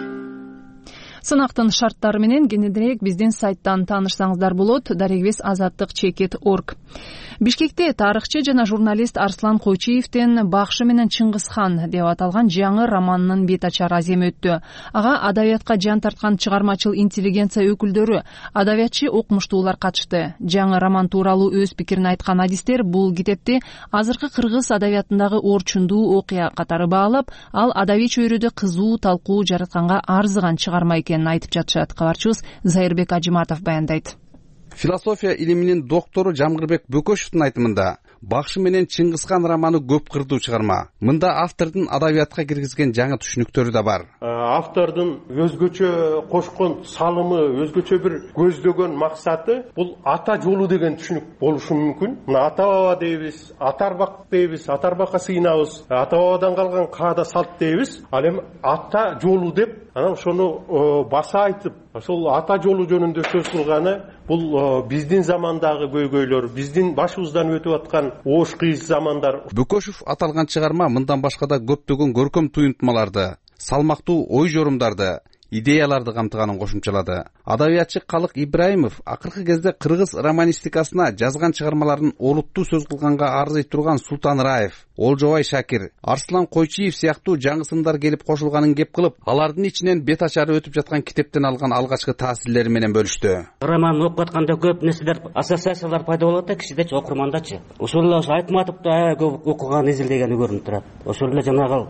Сынактын шарттары менен кененирээк биздин сайттан таанышсаңыздар болот. Дарегибиз азаттык чекит орг. Бишкекте тарыхчы жана журналист Арслан Койчиевдин «Бакшы менен Чыңгызхан» деп аталган жаңы романынын бет ачар аземи өттү. Ага адабиятка жан тарткан чыгармачыл интеллигенция өкүлдөрү, адабиятчы окумуштуулар катышты. Жаңы роман тууралуу өз пикирин айткан адистер бул китепти азыркы кыргыз адабиятындагы орчундуу окуя катары баалап, ал адабий чөйрөдө кызуу талкуу жаратканга арзыган чыгарма экенин айтып жатышат. Кабарчыбыз Зайырбек Ажиматов баяндайт. Философия илиминин доктору Жамгырбек Бөкөшевдин айтымында «Бакшы менен Чыңгызхан» романы көп кырдуу чыгарма. Мында автордун адабиятка киргизген жаңы түшүнүктөрү да бар. Автордун өзгөчө кошкон салымы, өзгөчө бир көздөгөн максаты бул ата жолу деген түшүнүк болушу мүмкүн. Мына ата баба дейбиз, ата арбак дейбиз, ата арбакка сыйынабыз, ата бабадан калган каада салт дейбиз. Ал эми ата жолу деп анан ошону баса айтып, ошол ата жолу жөнүндө сөз кылганы бул биздин замандагы көйгөйлөр, биздин башыбыздан өтүп аткан оош кыйыз замандар. Бөкөшев аталган чыгарма мындан башка да көптөгөн көркөм туюнтмаларды, салмактуу ой жорумдарды, идеяларды камтыганын кошумчалады. Адабиятчы Калык Ибраимов акыркы кезде кыргыз романистикасына жазган чыгармаларын олуттуу сөз кылганга арзый турган Султан Раев, Олжобай Шакир, Арслан Койчиев сыяктуу жаңы сындар келип кошулганын кеп кылып, алардын ичинен бет ачары өтүп жаткан китептен алган алгачкы таасирлери менен бөлүштү. Роман окуп атканда көп нерселер, ассоциациялар пайда болот да кишидечи, окурмандачы. Ошол эле Айтматовду аябай көп окуган, изилдегени көрүнүп турат. Ошол эле жанагы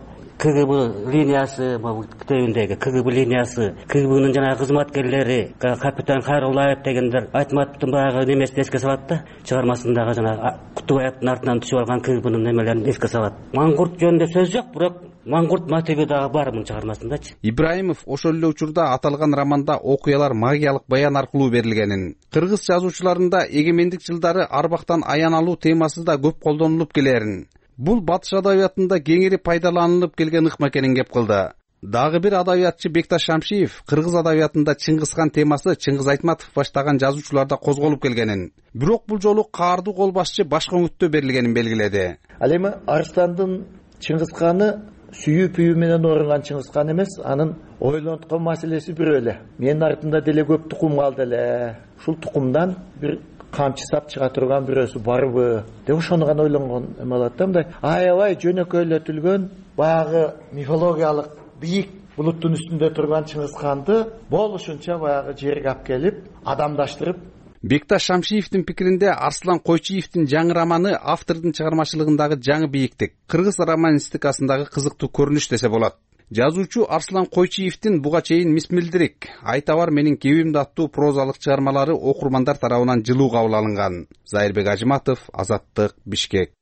КГБ линиясы, китебиндеги КГБ линиясы, КГБнын жанагы кызматкерлери, капитан Хайруллаев дегендер Айтматовдун баягы немесин эске салат да, чыгармасындагы жанагы Кутубаевдин артынан түшүп алган КГБнын немелерин эске салат. Маңгурт жөнүндө сөз жок, бирок маңгурт мотиви дагы бар мун чыгармасындачы. Ибраимов ошол эле учурда аталган романда окуялар магиялык баян аркылуу берилгенин, кыргыз жазуучуларында эгемендик жылдары арбактан аян алуу темасы да көп колдонулуп келерин, бул батыш адабиятында кеңири пайдаланылып келген ыкма экенин кеп кылды. Дагы бир адабиятчы Бекташ Шамшиев кыргыз адабиятында Чыңгызхан темасы Чыңгыз Айтматов баштаган жазуучуларда козголуп келгенин, бирок бул жолу каардуу кол башчы башка үмүттө берилгенин белгиледи. Ал эми Арстандын Чыңгызханы сүйүү пүйүү менен орунган Чыңгызхан эмес, анын ойлонткон маселеси бирөө эле. Менин артымда деле көп тукум калды эле. Ушул тукумдан бир камчы сап чыга турган бирөөсү барбы деп ошону гана ойлонгон эме болот да. Мындай аябай жөнөкөйлөтүлгөн баягы мифологиялык бийик булуттун үстүндө турган Чыңгызханды болушунча баягы жерге алып келип адамдаштырып. Бекташ Шамшиевдин пикиринде Арслан Койчиевдин жаңы романы автордун чыгармачылыгындагы жаңы бийиктик, кыргыз романистикасындагы кызыктуу көрүнүш десе болот. Жазуучу Арслан Койчиевдин буга чейин Мисмилдирик, Айтабар менин кебимди аттуу прозалык чыгармалары окурмандар тарабынан жылуу кабыл алынган. Зайырбек Ажиматов, Азаттык, Бишкек.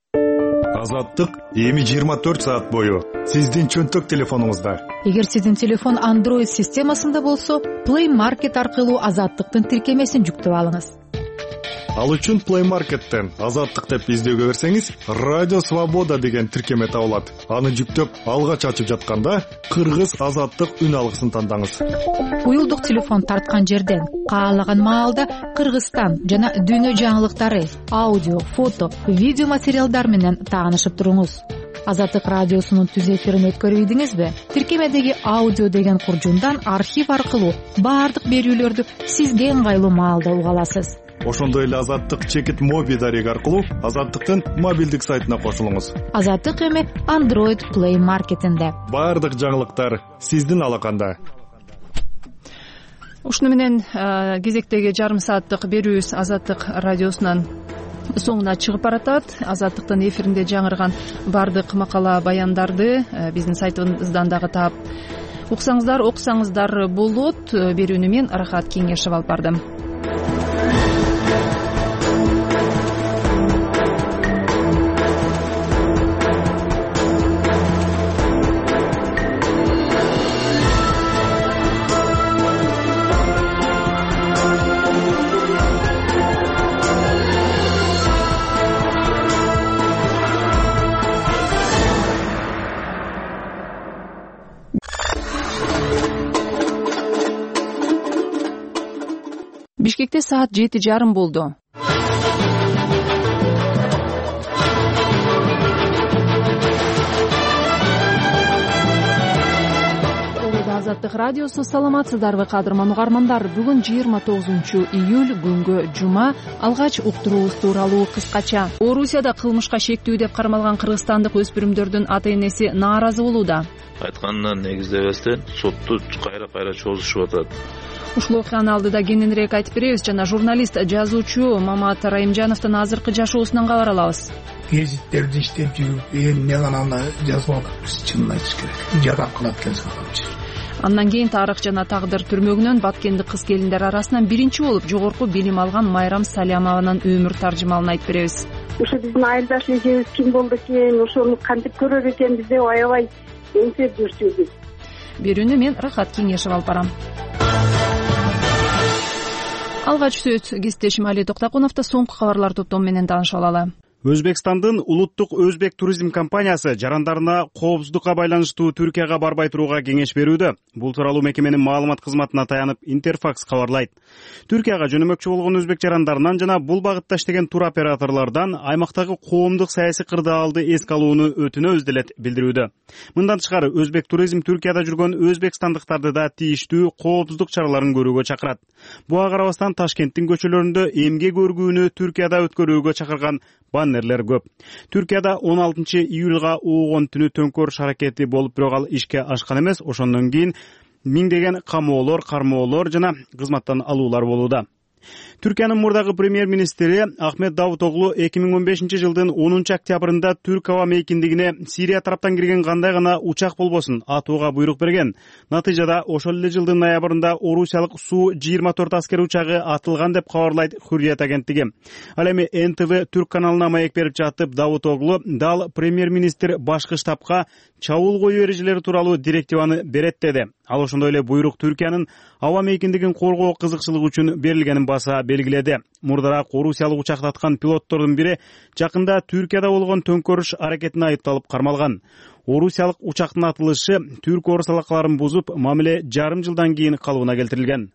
Азаттык эми жыйырма төрт саат бою сиздин чөнтөк телефонуңузда. Эгер сиздин телефон Android системасында болсо, Play Market аркылуу Азаттыктын тиркемесин жүктөп алыңыз. Ал үчүн Play Market'тен Азаттык деп издөөгө берсеңиз, Радио Свобода деген тиркеме табылат. Аны жүктөп, алгач ачып жатканда кыргыз Азаттык үн алгысын тандаңыз. Уюлдук телефон тарткан жерден каалаган маалда Кыргызстан жана дүйнө жаңылыктары, аудио, фото, видео материалдар менен таанышып туруңуз. Азаттык радиосунун түз эфирин өткөрүп ийдиңизби? Тиркемедеги аудио деген куржундан архив аркылуу баардык берүүлөрдү сизге ыңгайлуу маалда уга аласыз. Ошондой эле Азаттык чекит моби дареги аркылуу Азаттыктын мобилдик сайтына кошулуңуз. Азаттык эми Android Play Market'инде. Баардык жаңылыктар сиздин алаканда. Ушуну менен кезектеги жарым сааттык берүүбүз Азаттык радиосунан соңуна чыгып баратат. Азаттыктын эфиринде жаңырган бардык макала баяндарды биздин сайтыбыздан дагы таап уксаңыздар окусаңыздар болот. Берүүнү мен Рахат Кеңешев алып бардым. Бишкекте саат жети жарым болду. Азаттык радиосу, саламатсыздарбы кадырман угармандар. Бүгүн жыйырма тогузунчу июль, күнгө жума. Алгач уктуруубуз тууралуу кыскача. Орусияда кылмышка шектүү деп кармалган кыргызстандык өспүрүмдөрдүн ата-энеси нааразы болууда. Айтканынан негиздебестен сотту кайра кайра чогултушуп атат. Ушул окуяны алдыда кененирээк айтып беребиз жана журналист, жазуучу Мамат Райымжановдун азыркы жашоосунан кабар алабыз. Гезиттерди иштеп жүрүп, эми мен аны жазып алганбыз, чынын айтыш керек. Жадап калат экен сакамчы. Андан кийин тарых жана тагдыр түрмөгүнөн Баткендик кыз келиндер арасынан биринчи болуп жогорку билим алган Майрам Салямованын өмүр тартыжмалын айтып беребиз. Ошо биздин айылдаш эжебиз ким болду экен, ошону кантип көрөр экенбиз деп аябай эңсеп жүрчүбүз. Берүүнү мен Рахат Кеңешев алып барам. Алгач сөз кесиптешим Али Токтакуновдо соңку кабарлар топтому менен таанышып алалы. Өзбекстандын улуттук өзбек туризм компаниясы жарандарына коопсуздукка байланыштуу Түркияга барбай турууга кеңеш берүүдө. Бул тууралуу мекеменин маалымат кызматына таянып Интерфакс кабарлайт. Түркияга жөнөмөкчү болгон өзбек жарандарынан жана бул багытта иштеген туроператорлордон аймактагы коомдук саясий кырдаалды эске алууну өтүнөбүз делет билдирүүдө. Мындан тышкары өзбек туризм Түркияда жүргөн өзбекстандыктарды да тийиштүү коопсуздук чараларын көрүүгө чакырат. Буга карабастан Ташкенттин көчөлөрүндө эмгек өргүүнү Түркияда өткөрүүгө чакырган баннерлер көп. Түркияда он алтынчы июлга угон түнү төңкөрүш аракети болуп, бирок ал ишке ашкан эмес. Ошондон кийин миңдеген камоолор, кармоолор жана кызматтан алуулар болууда. Түркиянын мурдагы премьер-министри Ахмет Давутоглу эки миң он бешинчи жылдын онунчу октябрында Түрк аба мейкиндигине Сирия тараптан кирген кандай гана учак болбосун атууга буйрук берген. Натыйжада ошол эле жылдын ноябрында орусиялык Су жыйырма төрт аскер учагы атылган деп кабарлайт Hürriyet агенттиги. Ал эми Эн Тэ Вэ Түрк каналына маек берип жатып, Давутоглу дал премьер-министр башкы штабка чабуул коюу эрежелери тууралуу директиваны берет деди. Ал ошондой эле буйрук Түркиянын аба мейкиндигин коргоо кызыкчылыгы үчүн берилгенин баса белгиледи. Мурдараак орусиялык учакты аткан пилоттордун бири жакында Түркияда болгон төңкөрүш аракетине айыпталып кармалган. Орусиялык учактын атылышы түрк орус алакаларын бузуп, мамиле жарым жылдан кийин калыбына келтирилген.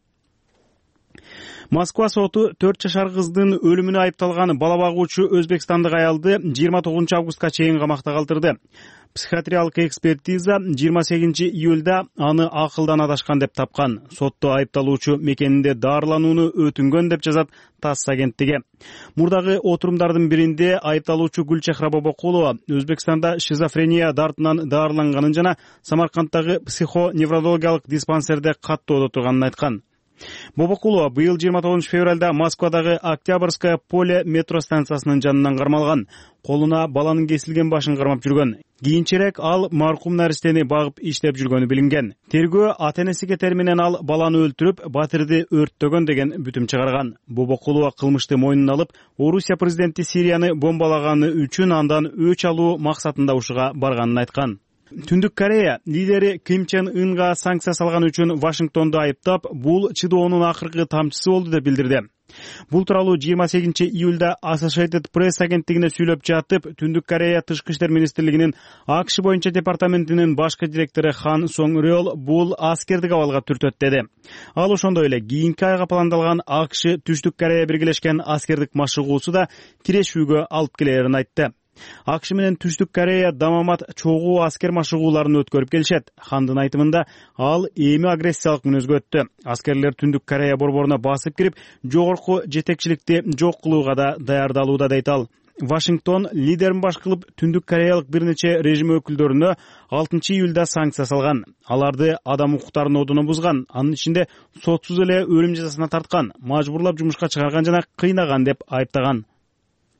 Москва соту төрт жашар кыздын өлүмүнө айыпталган бала багуучу өзбекстандык аялды жыйырма тогузунчу августка чейин камакта калтырды. Психиатриялык экспертиза жыйырма сегизинчи июлда аны акылдан адашкан деп тапкан. Сотто айыпталуучу мекенинде даарыланууну өтүнгөн деп жазат ТАСС агенттиги. Мурдагы отурумдардын биринде айыпталуучу Гүлчехра Бобокулова Өзбекстанда шизофрения дартынан даарыланганын жана Самаркандтагы психоневрологиялык диспансерде каттоодо турганын айткан. Бобокулова быйыл жыйырма тогузунчу февралда Москвадагы Октябрьская поле метро станциясынын жанынан кармалган. Колуна баланын кесилген башын кармап жүргөн. Кийинчерээк ал маркум наристени багып иштеп жүргөнү билинген. Тергөө ата-энеси кетери менен ал баланы өлтүрүп, батирди өрттөгөн деген бүтүм чыгарган. Бобокулова кылмышты мойнуна алып, Орусия президенти Сирияны бомбалаганы үчүн андан өч алуу максатында ушуга барганын айткан. Түндүк Корея лидери Ким Чен Ынга санкция салган үчүн Вашингтонду айыптап, бул чыдоонун акыркы тамчысы болду деп билдирди. Бул тууралуу жыйырма сегизинчи июлда Associated Press агенттигине сүйлөп жатып, Түндүк Корея тышкы иштер министрлигинин АКШ боюнча департаментинин башкы директору Хан Сонг Рёл бул аскердик абалга түртөт деди. Ал ошондой эле кийинки айга пландалган АКШ Түштүк Корея биргелешкен аскердик машыгуусу да тирешүүгө алып келерин айтты. АКШ менен Түштүк Корея дамамат чогуу аскер машыгууларын өткөрүп келишет. Хандын айтымында ал эми агрессиялык мүнөзгө өттү. Аскерлер Түндүк Корея борборуна басып кирип, жогорку жетекчиликти жок кылууга да даярдалууда дейт ал. Вашингтон лидерин баш кылып Түндүк Кореялык бир нече режим өкүлдөрүнө алтынчы июлда санкция салган. Аларды адам укуктарын одуна бузган, анын ичинде сотсуз эле өлүм жазасына тарткан, мажбурлап жумушка чыгарган жана кыйнаган деп айыптаган.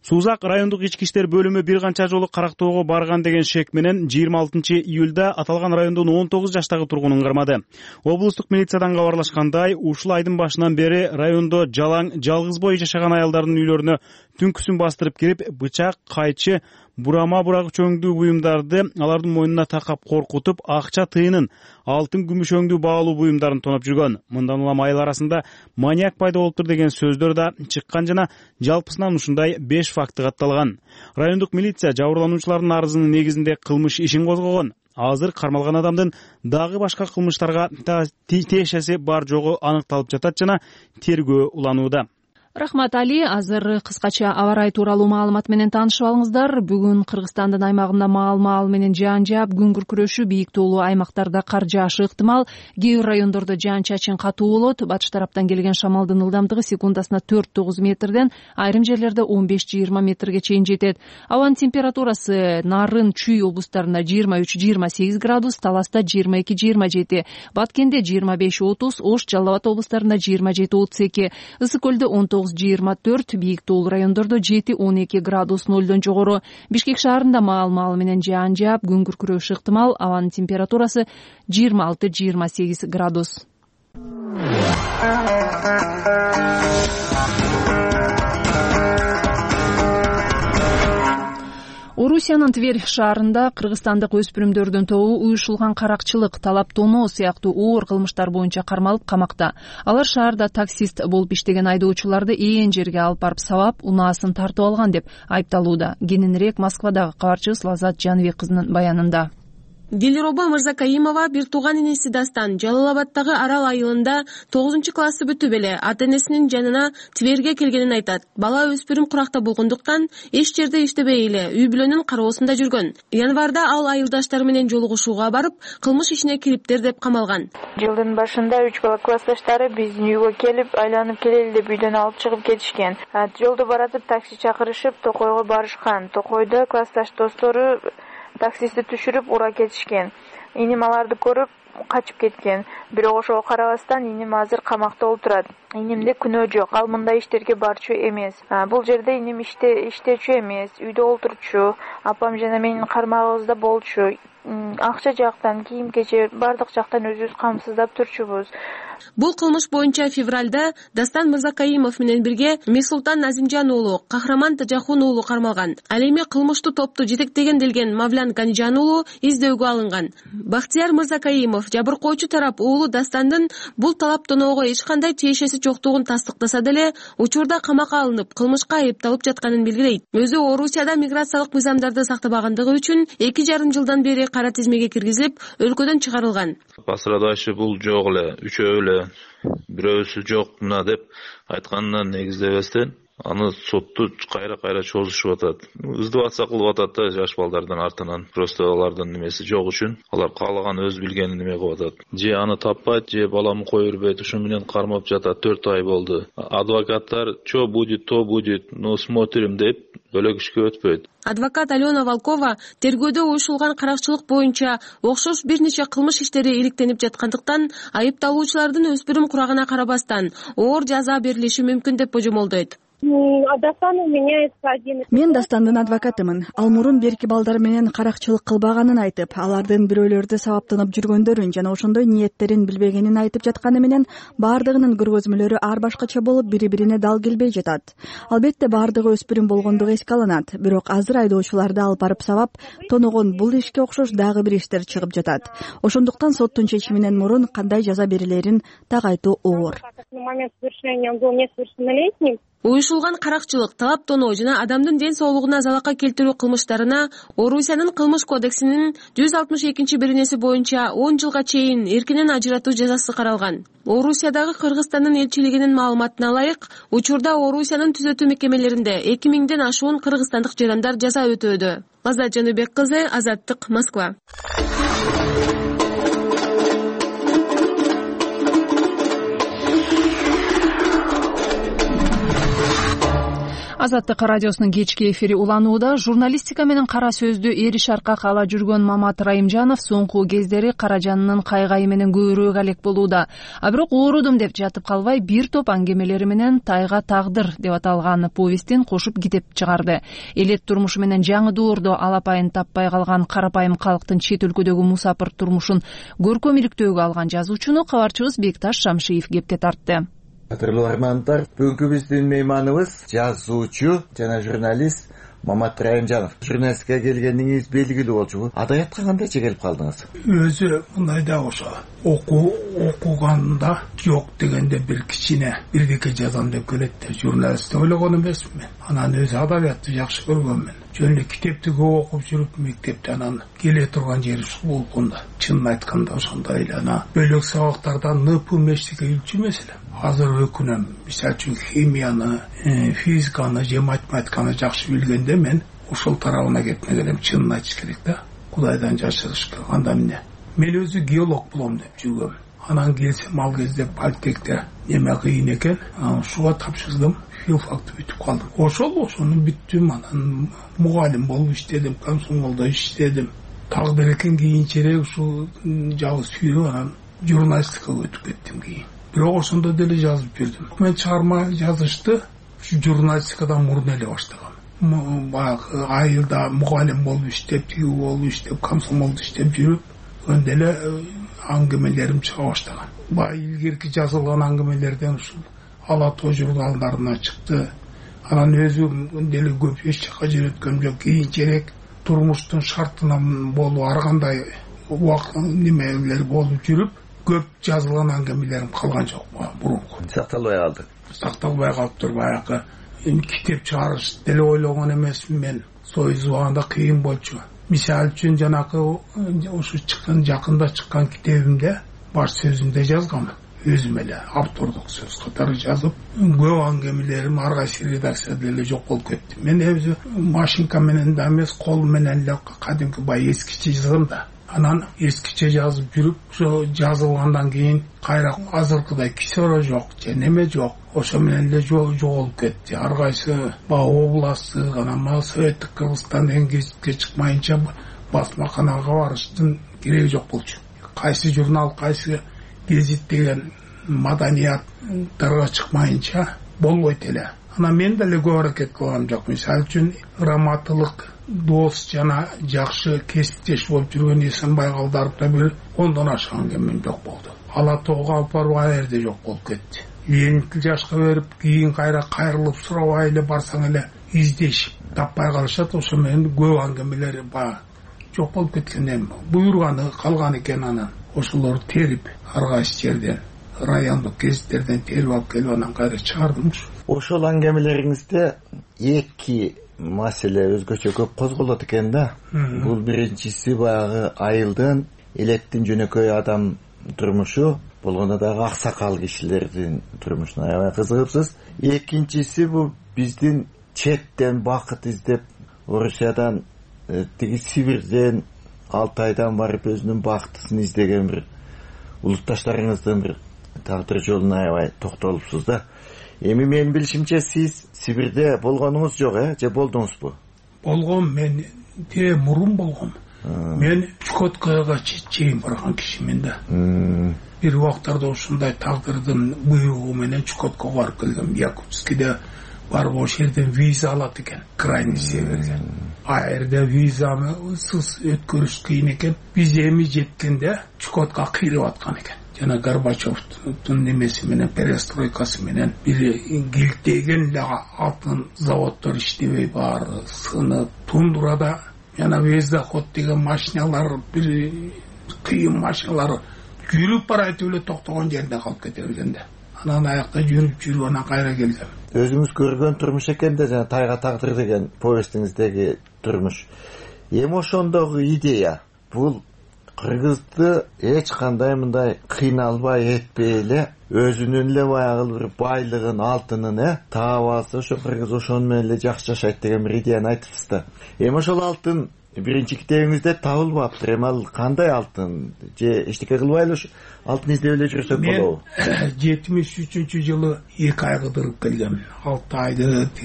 Сузак райондук ички иштер бөлүмү бир канча жолу Карактоого барган деген шек менен жыйырма алтынчы июлда аталган райондун он тогуз жаштагы тургунун кырмады. Облустук милициядан кабарлашкандай, ушул айдын башынан бери райондо жалаң, жалгыз бой жашаган аялдардын үйлөрүнө түнкүсүн бастырып кирип, бычак, кайчы, бурама бурагы чөңдүү буюмдарды алардын мойнуна такап коркутуп, акча тыйынын, алтын күмүш өңдүү баалуу буюмдарын тоноп жүргөн. Мындан улам айыл арасында маньяк пайда болуптур деген сөздөр да чыккан жана жалпысынан ушундай беш факты катталган. Райондук милиция жабырлануучулардын арызынын негизинде кылмыш ишин козгогон. Азыр кармалган адамдын дагы башка кылмыштарга тиешеси бар жогу аныкталып жатат жана тергөө уланууда. Рахмат Али, азыр кыскача аба ырайы тууралуу маалымат менен таанышып алыңыздар. Бүгүн Кыргызстандын аймагында маал-маал менен жаан жаап, күн күркүрөшү, бийик тоолуу аймактарда кар жаашы ыктымал. Кээ бир райондордо жаан-чачын катуу болот. Батыш тараптан келген шамалдын ылдамдыгы секундасына төрт тогуз метрден, айрым жерлерде он беш жыйырма метрге чейин жетет. Абанын температурасы Нарын, Чүй облустарында жыйырма үч жыйырма сегиз градус, Таласта жыйырма эки жыйырма жети, Баткенде жыйырма беш отуз, Ош, Жалал Абад облустарында жыйырма жети отуз эки, Ысык көлдө он тогуз жыйырма төрт, бийик тоолуу райондордо жети он эки градус нолдон жогору. Бишкек шаарында маал-маал менен жаан жаап, күн күркүрөшү ыктымал. Абанын температурасы жыйырма алты жыйырма сегиз градус. Орусиянын Тверь шаарында кыргызстандык өспүрүмдөрдүн тобу уюшулган каракчылык, талап тоноо сыяктуу оор кылмыштар боюнча кармалып камакта. Алар шаарда таксист болуп иштеген айдоочуларды ээн жерге алып барып сабап, унаасын тартып алган деп айыпталууда. Кененирээк Москвадагы кабарчыбыз Лазат Жаныбек кызынын баянында. Дилироба Мырзакаимова бир тууган инеси Дастан Жалал Абадтагы Арал айылында тогузунчу классты бүтүп эле ата-энесинин жанына Тверге келгенин айтат. Бала өспүрүм куракта болгондуктан эч жерде иштебей эле үй бүлөнүн кароосунда жүргөн. Январда ал айылдаштары менен жолугушууга барып, кылмыш ишине кириптер деп камалган. Жылдын башында үч бала классташтары биздин үйгө келип, айланып келели деп үйдөн алып чыгып кетишкен. Жолдо баратып такси чакырышып, Токойго барышкан. Токойдо классташ достору таксисти түшүрүп ура кетишкен. Иним аларды көрүп качып кеткен. Бирок ошого карабастан иним азыр камакта отурат. Инимде күнөө жок. Ал мындай иштерге барчу эмес. Бул жерде иним иште иштечү эмес, үйдө олтурчу. Апам жана менин кармагыбызда болчу. Акча жактан, кийим кече бардык жактан өзүбүз камсыздап турчубуз. Бул кылмыш боюнча февралда Дастан Мырзакаимов менен бирге Мирсултан Назимжан уулу, Кахраман Тажахун уулу кармалган. Ал эми кылмыштуу топту жетектеген делген Мавлян Ганижан уулу издөөгө алынган. Бактияр Мырзакаимов жабыркоочу тарап уулу Дастандын бул талап тоноого эч кандай тиешеси жоктугун тастыктаса деле, учурда камакка алынып, кылмышка айыпталып жатканын белгилейт. Өзү Орусияда миграциялык мыйзамдарды сактабагандыгы үчүн эки жарым жылдан бери кара тизмеге киргизилип, өлкөдөн чыгарылган. Пасырадашы бул жок эле, үчөө эле, бирөөсү жок мына деп айтканына негиздебестен аны сотту кайра-кайра чозушуп атат. Ыздыбатса кылып атат да жаш балдардын артынан. Просто алардын немеси жок үчүн алар каалаган өз билгенин неме кылып атат. Же аны таппайт, же баламы кое бербейт. Ошо менен кармап жатат. төрт ай болду. Адвокаттар чо будет, то будет, но смотрим деп бөлөк ишке өтпөйт. Адвокат Алена Волкова тергөөдө уюшулган каракчылык боюнча окшош бир нече кылмыш иштери иликтенип жаткандыктан айыпталуучулардын өспүрүм курагына карабастан оор жаза берилиши мүмкүн деп божомолдойт. Мен Дастандын адвокатымын. Ал мурун берки балдар менен каракчылык кылбаганын айтып, алардын бирөөлөрдү сабаптанып жүргөндөрүн жана ошондой ниеттерин билбегенин айтып жатканы менен баардыгынын көргөзмөлөрү ар башкача болуп, бири-бирине дал келбей жатат. Албетте баардыгы өспүрүм болгондугу эске алынат, бирок азыр айдоочуларды алып барып сабап тоногон бул ишке окшош дагы бир иштер чыгып жатат. Ошондуктан соттун чечиминен мурун кандай жаза берилерин тагайтуу оор. Уюшулган каракчылык, талап тоноо жана адамдын ден соолугуна залалка келтирүү кылмыштарына Орусиянын кылмыш кодексинин жүз алтымыш экинчи беренеси боюнча он жылга чейин эркинен ажыратуу жазасы каралган. Орусиядагы Кыргызстандын элчилигинин маалыматына ылайык, учурда Орусиянын түзөтүү мекемелеринде эки миңден ашуун кыргызстандык жарандар жаза өтөөдө. Лазат Жаныбек кызы, Азаттык, Москва. Азаттык радиосунун кечки эфири уланууда. Журналистика менен кара сөздү эри шаркак ала жүргөн Мамат Райымжанов соңку кездери Каражанынын кайгайы менен көбүрөөк алек болууда. А бирок оорудум деп жатып калбай, бир топ аңгемелери менен Тайга тагдыр деп аталган повестин кошуп китеп чыгарды. Элет турмушу менен жаңы доордо алапайын таппай калган карапайым калктын чет өлкөдөгү мусапыр турмушун көркөм иликтөөгө алган жазуучуну кабарчыбыз Бекташ Шамшиев кепке тартты. Кадырлуу армандар, бүгүнкү биздин мейманыбыз жазуучу жана журналист Мамат Райымжанов. Журналистикке келгениңиз белгилүү болчу. Адабиятка кандайча келип калдыңыз? Өзү мындай да ошо окуу окуганда жок дегенде бир кичине бирдеке жазам деп келет да, журналист ойлогон эмесмин мен. Анан өзү адабиятты жакшы көргөнмүн. Жөн эле китепти көп окуп жүрүп мектепте анан келе турган жери ушул болгондо. Чынын айтканда ошондой эле ана бөлөк сабактардан ныпым эчтеке билчү эмес эле. Азыр өкүнөм, мисалы үчүн химияны, физиканы же математиканы жакшы билгенде мен ошол тарабына кетмек элем, чынын айтыш керек да. Кудайдан жашырыш керек. Анда эмне? Мен өзү геолог болом деп жүргөм. Анан келсем ал кезде политехте неме кыйын экен, ушуга тапшырдым, филфакты бүтүп калдым. Ошол ошону бүттүм, анан мугалим болуп иштедим, комсомолдо иштедим. Тагдыр экен кийинчерээк ушу жалгыз сүйрөп анан журналистикага өтүп кеттим кийин. Бирок ошондо деле жазып жүрдүм. Мен чыгарма жазышты ушу журналистикадан мурун эле баштагам. Баягы айылда мугалим болуп иштеп, тиги болуп иштеп, комсомолдо иштеп жүрүп, ошондо эле аңгемелерим чыга баштаган. Баягы илгерки жазылган аңгемелерден ушул Ала Тоо журналдарына чыкты. Анан өзүм деле көп эч жака жүрөткөм жок. Кийинчерээк турмуштун шартынан болуп ар кандай убакыт немелер болуп жүрүп, көп жазылган аңгемелерим калган жок. Мурунку сакталбай калды. Сакталбай калыптыр. Баягы китеп чыгарыш деле ойлогон эмесмин мен. Союз убагында кыйын болчу. Мисалы үчүн жанакы ушу чыккан жакында чыккан китебимде баш сөзүндө жазгам. Өзүм эле автордук сөз катары жазып, көп аңгемелерим ар кайсы редакцияда эле жок болуп кетти. Мен өзү машинка менен да эмес, кол менен эле кадимки бай эскиче жазам да. Анан эскиче жазып жүрүп, ошо жазылгандан кийин кайра азыркыдай кисера жок, же неме жок. Ошо менен эле жоголуп кетти. Ар кайсы баягы областтык, анан Советтик Кыргызстан деген гезитке чыкмайынча басмаканага барыштын кереги жок болчу. Кайсы журнал, кайсы гезит деген маданияттарга чыкмайынча болбойт эле. Анан мен деле көп аракет кылгам жок. Мисалы үчүн раматылык дос жана жакшы кесиптеш болуп жүргөн Эсенбай Калдаровда бир ондон ашкан кемем жок болду. Ала Тоого алып барып ал жерде жок болуп кетти. Ленинтил жашка берип, кийин кайра кайрылып сурабай эле барсаң эле издешип таппай калышат. Ошо менен көп аңгемелер баягы жок болуп кеткен эми. Буйрганы калган экен, анан ошолорду терип ар кайсы жерден райондук гезиттерден терип алып келип анан кайра чыгардым. Ошол аңгемелериңизде эки маселе өзгөчө көп козголот экен да. Бул биринчиси баягы айылдын, элеттин жөнөкөй адам турмушу, болгондо дагы аксакал кишилердин турмушуна аябай кызыгыпсыз. Экинчиси бул биздин четтен бакыт издеп, Орусиядан тиги Сибирден, Алтайдан барып өзүнүн бактысын издеген бир улутташтарыңыздын бир тагдыр жолуна аябай токтолупсуз да. Эми менин билишимче сиз Сибирде болгонуңуз жок, э? Же болдуңузбу? Болгом, мен те мурун болгом. Мен Чукоткага чейин барган кишимен да. Бир убактарда ушундай тагдырдын буйругу менен Чукоткага барып келгем. Якутскиде барып ошол жерден виза алат экен, крайний северден. А жерде визасыз өткөрүш кыйын экен. Биз эми жеткенде Чукотка кыйрып аткан экен. Жана Горбачевдун немеси менен, перестройкасы менен бир килтеген эле алтын заводдор иштебей баары сынып, тундурада жана вездоход деген машиналар, бир кыйын машиналар жүрүп барайт эле токтогон жерде калып кете бергенде. Анан аякта жүрүп жүрүп анан кайра келгем. Өзүңүз көргөн турмуш экен да, жана Тайга тагдыр деген повестиңиздеги турмуш. Эми ошондогу идея бул кыргызды эч кандай мындай кыйналбай этпей эле өзүнүн эле баягы бир байлыгын, алтынын э таап алса, ошо кыргыз ошону менен эле жакшы жашайт деген бир идеяны айтыпсыз да. Эми ошол алтын биринчи китебиңизде табылбаптыр. Эми ал кандай алтын? Же эчтеке кылбай эле алтын издеп эле жүрсөк болобу? Мен жетимиш үчүнчү жылы эки ай кыдырып келгем. алты айды тиги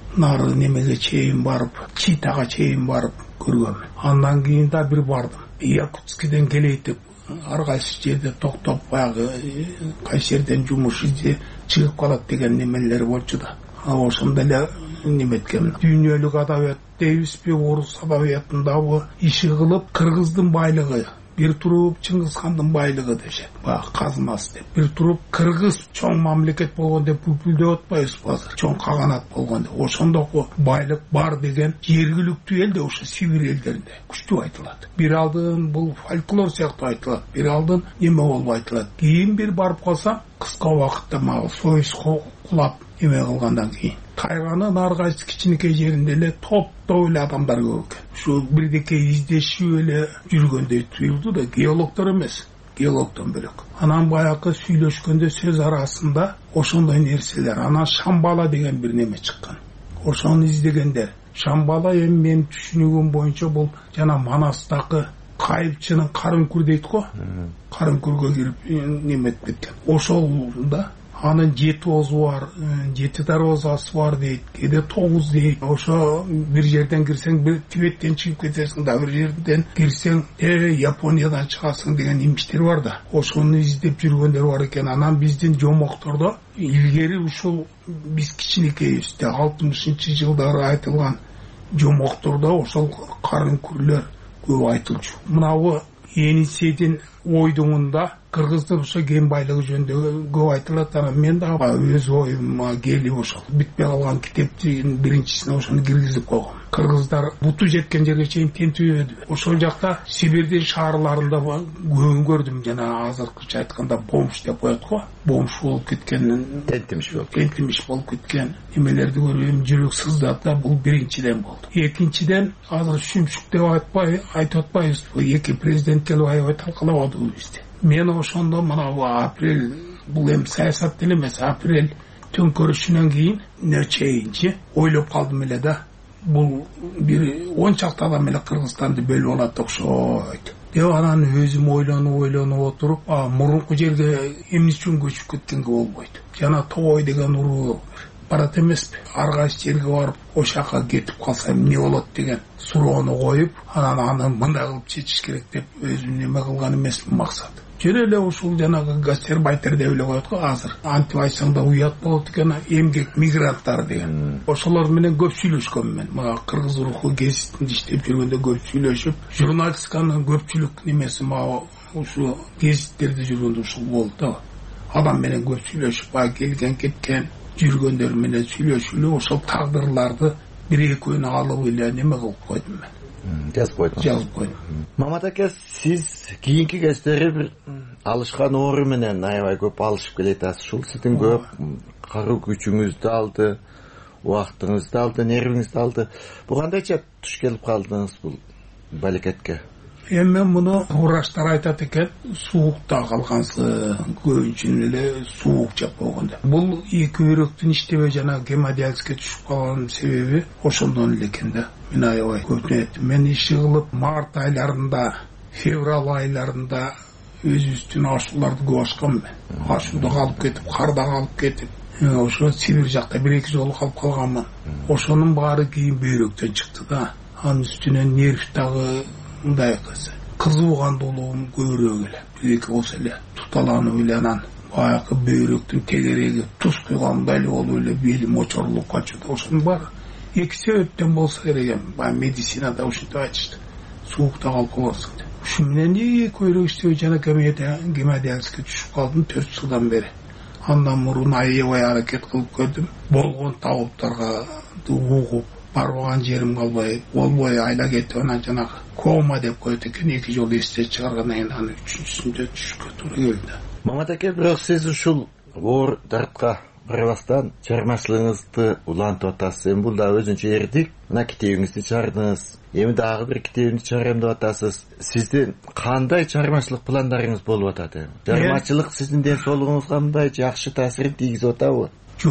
нары немеге чейин барып, Читага чейин барып көргөм. Андан кийин да бир бардым. Якутскиден келейт деп ар кайсы жерде токтоп, баягы кайсы жерден жумуш изе чыгып калат деген немелер болчу да. Ошондо эле неметкем. Дүйнөлүк адабият дейбизби, орус адабиятында иши кылып, кыргыздын байлыгы бир туруп Чыңгызхандын байлыгы дешет. Баягы казынасы деп. Бир туруп кыргыз чоң мамлекет болгон деп бүлпүлдөп атпайбызбы азыр? Чоң каганат болгон деп. Ошондогу байлык бар деген жергиликтүү элде, ошо Сибирь элдеринде күчтүү айтылат. Бир алдын бул фольклор сыяктуу айтылат. Бир алдын эме болуп айтылат. Кийин бир барып калсам, кыска убакытта мага союз кулап эме кылгандан кийин тайганын ар кайсы кичинекей жеринде эле топтоп эле адамдар көп экен. Ушу бирдеке издешип эле жүргөндөй туюлду да, геологдор эмес, геологдон бөлөк. Анан баягы сүйлөшкөндө сөз арасында ошондой нерселер. Анан Шамбала деген бир неме чыккан. Ошону издегендер. Шамбала эми менин түшүнүгүм боюнча бул жана Манастагы кайыпчынын карын күр дейт го. Карын күргө кирип неметип кеткен. Ошолда анын жети озу бар, жети дарбазасы бар дейт, кээде тогуз дейт. Ошо бир жерден кирсең, бир Тибеттен чыгып кетесиң да, бир жерден кирсең, э Япониядан чыгасың деген имиштер бар да. Ошону издеп жүргөндөр бар экен. Анан биздин жомоктордо илгери ушул биз кичинекейбизде алтымышынчы жылдары айтылган жомоктордо ошол карын күрлөр көп айтылчу. Мынабу Енисейдин ойдуңунда кыргыздын ошо кен байлыгы жөнүндө көп айтылат. Анан мен да өз оюма келип ошол бүтпөй калган китептин биринчисине ошону киргизип койгом. Кыргыздар буту жеткен жерге чейин тентибедиби? Ошол жакта Сибирдин шаарларында көбүн көрдүм. Жана азыркыча айтканда бомж деп коет го. Бомж болуп кеткен, тентимиш болуп тентимиш болуп кеткен немелерди көрүп жүрөк сыздап да, бул биринчиден болду. Экинчиден азыр шүмшүк деп айтпай, айтып атпайбызбы? Эки президент келип аябай талкалап атты бизди. Мен ошондо мына апрель, бул эми саясат деле эмес, апрель төңкөрүшүнөн кийин нечейинчи ойлоп калдым эле да. Бул бир он чакты адам эле Кыргызстанды бөлүп алат окшойт деп анан өзүм ойлонуп ойлонуп отуруп, мурунку жерге эмне үчүн көчүп кеткенге болбойт. Жана Тогой деген уруу барат эмеспи? Ар кайсы жерге барып, ошака кетип калса эмне болот деген суроону коюп, анан аны мындай кылып чечиш керек деп өзүм неме кылган эмесмин максат. Жөн эле ушул жанагы гастарбайтер деп эле коет го азыр. Антип айтсаң да уят болот экен, эмгек мигранттар деген. Ошолор менен көп сүйлөшкөм мен. Мага кыргыз руху гезитинде иштеп жүргөндө көп сүйлөшүп, журналистиканын көпчүлүк немеси мага ушу гезиттерде жүргөндө ушул болду да. Адам менен көп сүйлөшүп, баа келген кеткен жүргөндөр менен сүйлөшүлүп, ошол тагдырларды бир экөөнү алып эле неме кылып койдум мен. Жазып койдум. Жазып койдум. Мамат ака, сиз кийинки кездери бир алышкан оору менен аябай көп алышып келатасыз. Ушул сиздин көп каруу күчүңүздү алды, убактыңызды алды, нервиңизди алды. Бу кандайча туш келип калдыңыз бул балекетке? Эми мен муну врачтар айтат экен, суукта калгансың, көбүнчө эле суук жап болгондо. Бул эки бүйрөктүн иштебей жана гемодиализге түшүп калган себеби ошондон эле экен да. Мен аябай көп мен иши кылып, март айларында, февраль айларында өзүбүздүн ашууларды көп ашкам мен. Ашууда калып кетип, карда калып кетип, ошо Сибирь жакта бир эки жолу калып калганмын. Ошонун баары кийин бүйрөктөн чыкты да. Анын үстүнөн нерв дагы мындай кылса, кызуу кандуулугум көбүрөөк эле. Бир эки болсо эле туталанып эле анан баягы бүйрөктүн тегереги туз куйгандай эле болуп эле белим очорулуп калчу да. Ошонун баары эки себептен болсо керек эми. Баягы медицинада ушинтип айтышты. Суукта калып каласың деп. Ушу менен эки бүйрөк иштебей жана гемодиализге түшүп калдым төрт жылдан бери. Андан мурун аябай аракет кылып көрдүм. Болгон табыптарга угуп, барбаган жерим калбай, болбой айла кетип, анан жанагы кома деп коет экен, эки жолу эстен чыгаргандан кийин анын үчүнчүсүндө түшүшкө туура келди. Мамат аке, бирок сиз ушул оор дартка барбастан чыгармачылыгыңызды улантып атасыз. Эми бул да өзүнчө эрдик. Мына китебиңизди чыгардыңыз. Эми дагы бир китебимди чыгарам деп атасыз. Сиздин кандай чыгармачылык пландарыңыз болуп атат эми? Чыгармачылык сиздин ден соолугуңузга мындай жакшы таасирин тийгизип атабы? Жок.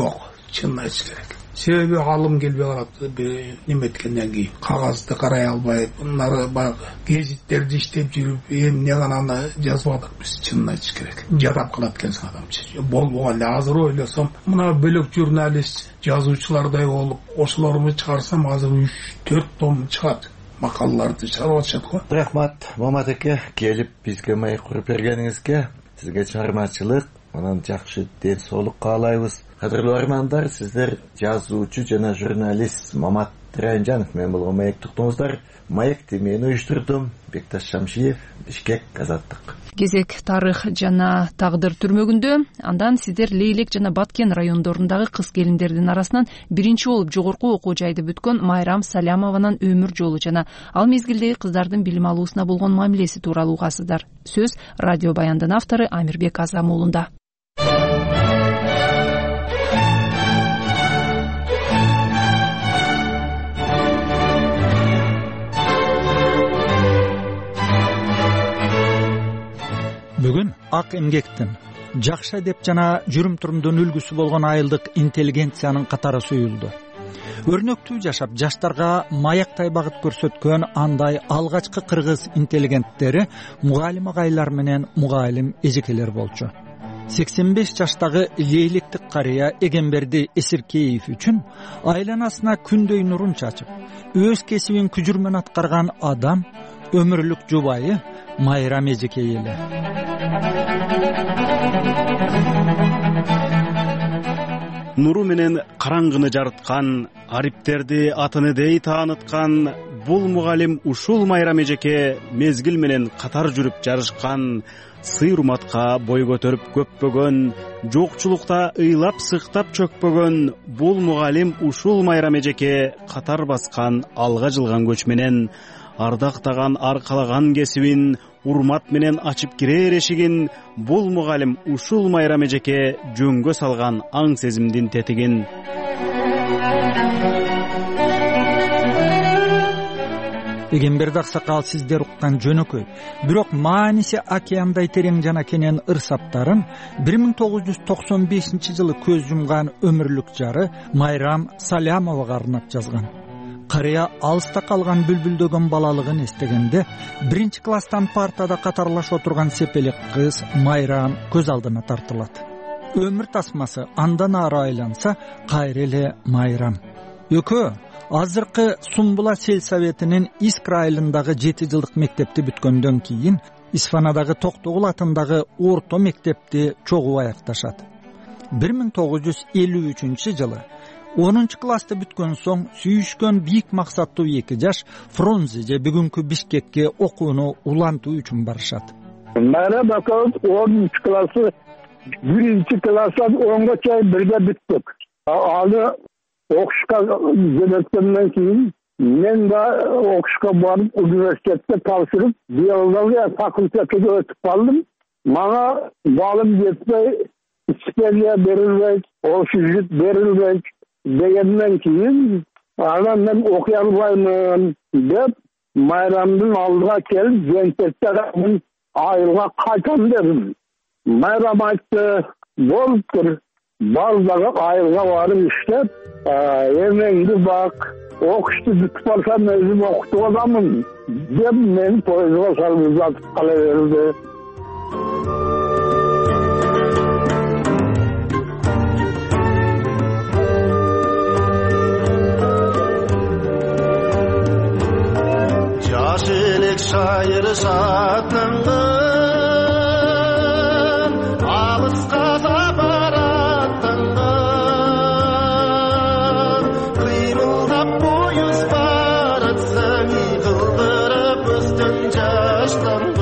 чынын айтыш керек. Себеби алым келбей калат, бир неметкенден кийин кагазды карай албай, мынары баягы гезиттерди иштеп жүрүп, эмне гана жазып атат биз, чынын айтыш керек. Жадап калат экенсиң адамчы. Болбогон эле азыр ойлосом, мына бөлөк журналист, жазуучулардай болуп, ошолорду чыгарсам азыр үч төрт том чыгат. Макалаларды чыгарып атышат го. Рахмат, Мамат аке, келип бизге маек куруп бергениңизге. Сизге чыгармачылык, анан жакшы ден соолук каалайбыз. Кадырлуу армандар, сиздер жазуучу жана журналист Мамат Райымжанов менен болгон маекти уктуңуздар. Маекти мен уюштурдум. Бекташ Шамшиев, Бишкек, Азаттык. Кезек тарых жана тагдыр түрмөгүндө. Андан сиздер Лейлек жана Баткен райондорундагы кыз келиндердин арасынан биринчи болуп жогорку окуу жайды бүткөн Майрам Салямованын өмүр жолу жана ал мезгилдеги кыздардын билим алуусуна болгон мамилеси тууралуу угасыздар. Сөз радио баяндын автору Амирбек Азам уулунда. Бүгүн ак эмгектин, жакшы адеп жана жүрүм-турумдун үлгүсү болгон айылдык интеллигенциянын катары суюлду. Өрнөктүү жашап, жаштарга маяктай багыт көрсөткөн андай алгачкы кыргыз интеллигенттери мугалим агайлар менен мугалим эжекелер болчу. сексен беш жаштагы Лейлектик карыя Эгемберди Эсиркеев үчүн айланасына күндөй нурун чачып, өз кесибин күжүрмөн аткарган адам өмүрлүк жубайы Майрам эжекей эле. Нуру менен караңгыны жарыткан, ариптерди атыныдей тааныткан бул мугалим ушул Майрам эжеке мезгил менен катар жүрүп жарышкан, сый-урматка бой көтөрүп көппөгөн, жокчулукта ыйлап сыктап чөкпөгөн бул мугалим ушул Майрам эжеке катар баскан, алга жылган көч менен ардактаган, аркалаган кесибин урмат менен ачып кирер эшигин бул мугалим ушул Майрам эжеке жөнгө салган аң сезимдин тетигин. Эгемберди аксакал сиздер уккан жөнөкөй, бирок мааниси океандай терең жана кенен ырсаптарын бир миң тогуз жүз токсон бешинчи жылы көз жумган өмүрлүк жары Майрам Салямовага арнап жазган. Карыя алыста калган бүлбүлдөгөн балалыгын эстегенде биринчи класстан партада катарлаш отурган сепелек кыз Майрам көз алдына тартылат. Өмүр тасмасы андан ары айланса, кайра эле Майрам. Өкө, азыркы Сумбула сельсоветинин Искра айылындагы жети жылдык мектепти бүткөндөн кийин Исфанадагы Токтогул атындагы орто мектепти чогуу аякташат. бир миң тогуз жүз элүү үчүнчү жылы онунчу классты бүткөн соң сүйүшкөн бийик максаттуу эки жаш Фрунзе же бүгүнкү Бишкекке окууну улантуу үчүн барышат. Майрам экөөбүз онунчу классы биринчи класстан онго чейин бирге бүттүк. Аны окушка жөнөткөндөн кийин мен да окушка барып университетте тапшырып, биология факультетине өтүп калдым. Мага балым жетпей, стипендия берилбей, окуучулук берилбей дегенден кийин анан мен окуй албаймын деп Майрамдын алдыга келип жентектерин айылга кайтам дедим. Майрам айтты, болуптур, балдагы айылга барып иштеп, эмеңди бак, окушту бүтүп алсам өзүм окутуп аламын деп мени поездга салып узатып кала берди. Жашелек шайыр шаттыңгын, алыска сапар аттыңгын, кыймылдап поезд баратсаң, кылдырып өстүң жаштаңгын.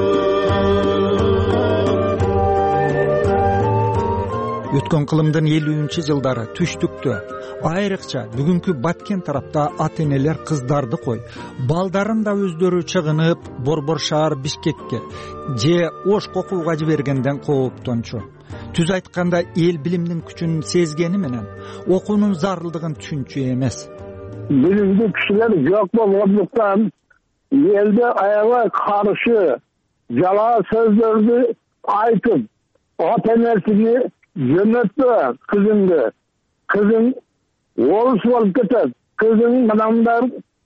Өткөн кылымдын элүүнчү жылдары түштүктө, айрыкча бүгүнкү Баткен тарапта ата-энелер кыздарды кой, балдарын да өздөрү чыгынып Борбор шаар Бишкекке же Ош окууга жибергенден кооптончу. Түз айтканда эл билимдин күчүн сезгени менен окуунун зарылдыгын түшүнчү эмес. Билимдүү кишилер жок болгондуктан элде аябай каршы жалаа сөздөрдү айтып, ата-энесини жөнөтпө кызыңды, kızın orus olup keter. Kızın adamlar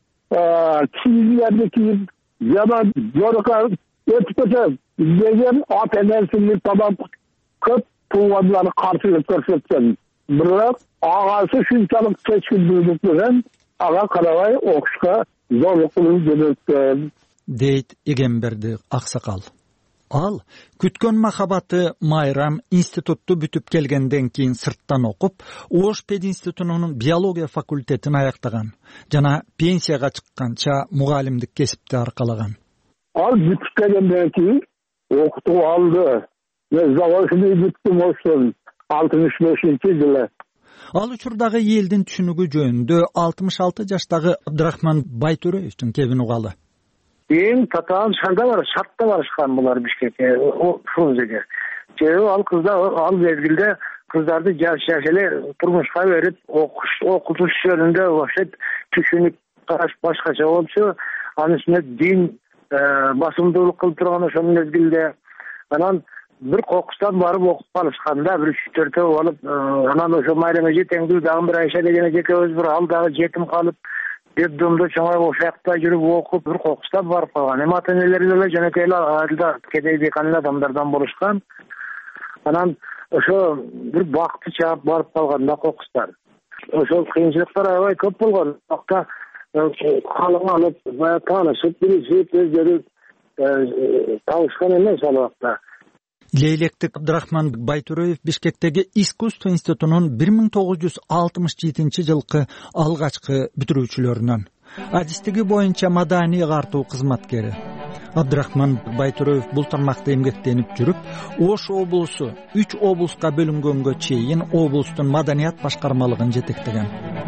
çizgilerde kiyip ya da yoruklar ötüp keter. Degen at enerjini tabak köp tuğadıları karşılık görsetken. Bırak ağası şunçalık seçkin duyduk bilen ağa karabay okuşka zorluk kılın dönüktен. Deyt Egemberdi Aksakal. Al kütkön mahabatı Mayram instituttu бүтүп келгенден кийин сырттан окуп, Ош пединститутунун биология факультетин аяктаган жана пенсияга чыкканча мугалимдик кесипти аркалаган. Ал бүтүп келгенден кийин окутуп алды. Мен заводчуну бүттүм Оштон алтымыш бешинчи жылы. Ал учурдагы элдин түшүнүгү жөнүндө алтымыш алты жаштагы Абдрахман Байтөрөевдин кебин угалы. Eң татаан шарда бар, шартта барышкан булар Бишкекке, о Фрунзеге. Себеби ал кыздар ал мезгилде кыздарды жаш жаш эле турмушка берип, окуш окутуш жөнүндө вообще түшүнүк караш башкача болчу. Анын үстүнө дин басымдуулук кылып турган ошол мезгилде. Анан бир кокустан барып окуп калышканда бир үч төртөө болуп, анан ошо Майрама жетеңдүү дагы бир Айша деген экөөбүз бир ал дагы жетим калып Деддомдо чоңой ошакта жүрүп окуп бир кокустап барып калган. Эми ата энелери деле жанакайлар айылда кедей бейканыл адамдардан болушкан. Анан ошо бир бакты чаап барып калган да кокустар. Ошол кыйынчылыктар аябай көп болгон. Бакта калың алып, баягы таанышып, билишип, өздөрү табышкан эмес ал убакта. Лейлектик Абдрахман Байтөрөев Бишкектеги искусство институтунун бир миң тогуз жүз алтымыш жетинчи жылкы алгачкы бүтүрүүчүлөрүнөн. Адистиги боюнча маданий агартуу кызматкери. Абдрахман Байтөрөев бул тармакта эмгектенип жүрүп, Ош облусу үч облуска бөлүнгөнгө чейин облустун маданият башкармалыгын жетектеген.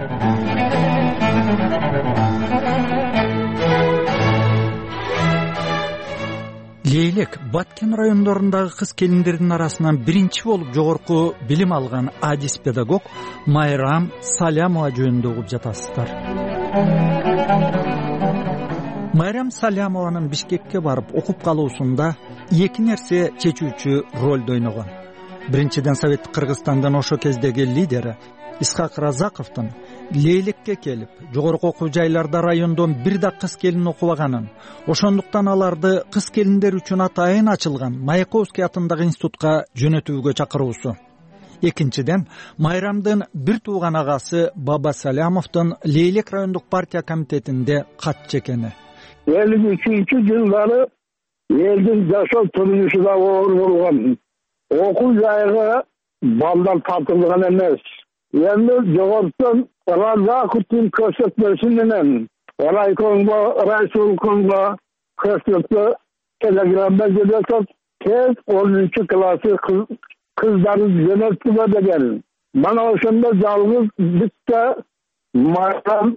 Лейлек Баткен райондорундагы кыз келиндердин арасынан биринчи болуп жогорку билим алган адис педагог Майрам Салямова жөнүндө угуп жатасыздар. Майрам Салямованын Бишкекке барып окуп калуусунда эки нерсе чечүүчү ролду ойногон. Биринчиден Совет Кыргызстандын ошо кездеги лидери Исхак Разаковдун Лейлекке келип, жогорку окуу жайларда райондон бир да кыз келин окубаганын, ошондуктан аларды кыз келиндер үчүн атайын ачылган Маяковский атындагы институтка жөнөтүүгө чакыруусу. Экинчиден, Майрамдын бир тууган агасы Баба Салямовдун Лейлек райондук партия комитетинде катчы экени. элүү үчүнчү жылдары элдин жашоо турмушунда оор болгон окуу жайга балдар тартылган эмес. Endi jogortdan Razzakovдун көрсөтмөсү менен райкомго, райсолкомго көрсөтмө телеграмда жөнөтүп, тез онунчу классы кыздарды жөнөтүлө деген. Мана ошондо жалгыз битте Майрам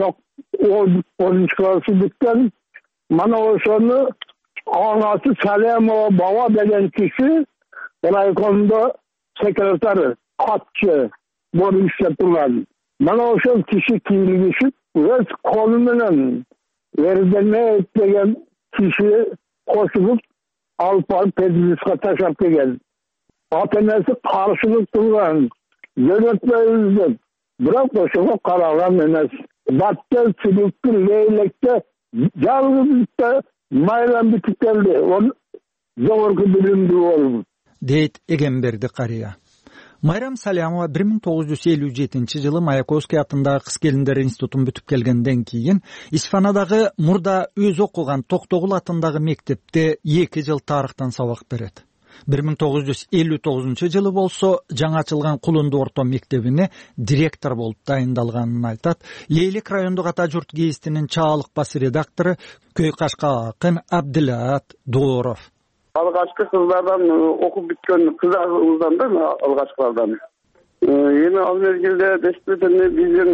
онунчу классы биттен, мана ошону агасы Салямова Баба деген киши райкомдо секретары, катчы Bunu işletilen. Bana o şöyle kişi kimliği öz kolunun verdiğine ettiğin kişi koşulup Alpan Pedrisk'a taşıp geldi. Atenesi karşılık duran yönetmenizdir. Bırak boşuna karalan enes. Battı, sülüktü, leylekte, yalnızlıkta Mayram bitip geldi. Onun zorku bilimdi oldu. Deyt Egemberdi Kariya. Майрам Салямова бир миң тогуз жүз элүү жетинчи жылы Маяковский атындагы кыз келиндер институтун бүтүп келгенден кийин Исфанадагы мурда өзү окуган Токтогул атындагы мектепте эки жыл тарыхтан сабак берет. бир миң тогуз жүз элүү тогузунчу жылы болсо жаңы ачылган Кулунду орто мектебине директор болуп дайындалганын айтат. Лейлек райондук ата журт гезитинин чаалык бас редактору Көй Кашка акын Абдилаат Дооров. Алгачкы кыздардан окуп бүткөн кыздардан да алгачкылардан. Эми ал мезгилде действительно биздин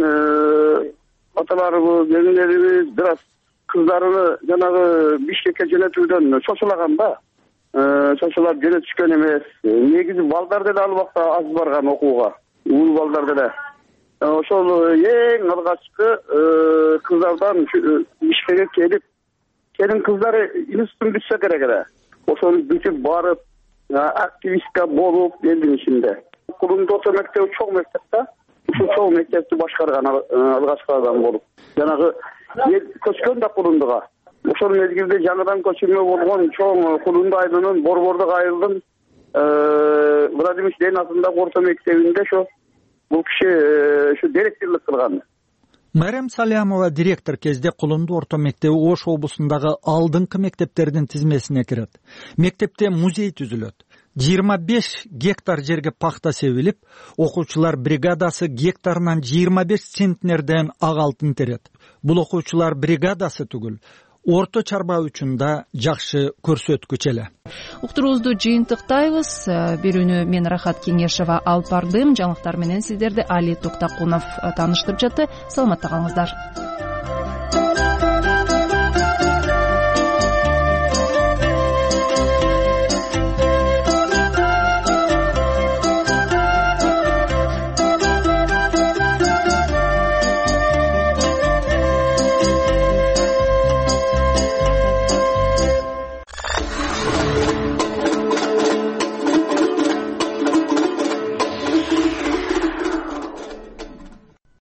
аталарыбыз, келиндерибиз бир аз кыздарды жанагы Бишкекке жөнөтүүдөн чочулаган да. Чочулап жөнөтүшкөн эмес. Негизи балдар деле ал убакта аз барган окууга. Уул балдар деле. Ошол эң алгачкы кыздардан Бишкекке келип, келин кыздары институттун бүтсө керек эле. Ошону бүтүп барып, активистка болуп элдин ичинде. Кулунду орто мектеби чоң мектеп да. ушул чоң мектепти башкарган алгачкы адам болуп, жанагы эл көчкөн да Кулундуга. Ошол мезгилде жаңыдан көчүрмө болгон чоң Кулунду айылынын Борбордук айылдын Владимир Ленин атындагы орто мектебинде ошо бул киши ушу директорлук кылган. Марем Салямова директор кезде Кулунду орто мектеби Ош облусундагы алдыңкы мектептердин тизмесине кирет. Мектепте музей түзүлөт. жыйырма беш гектар жерге пахта себилип, окуучулар бригадасы гектарынан жыйырма беш центнерден ак алтын терет. Бул окуучулар бригадасы түгүл, орто чарба үчүн да жакшы көрсөткүч эле. Уктуруубузду жыйынтыктайбыз. Берүүнү мен Рахат Кеңешова алып бардым. Жаңылыктар менен сиздерди Али Токтакунов тааныштырып жатты. Саламатта калыңыздар.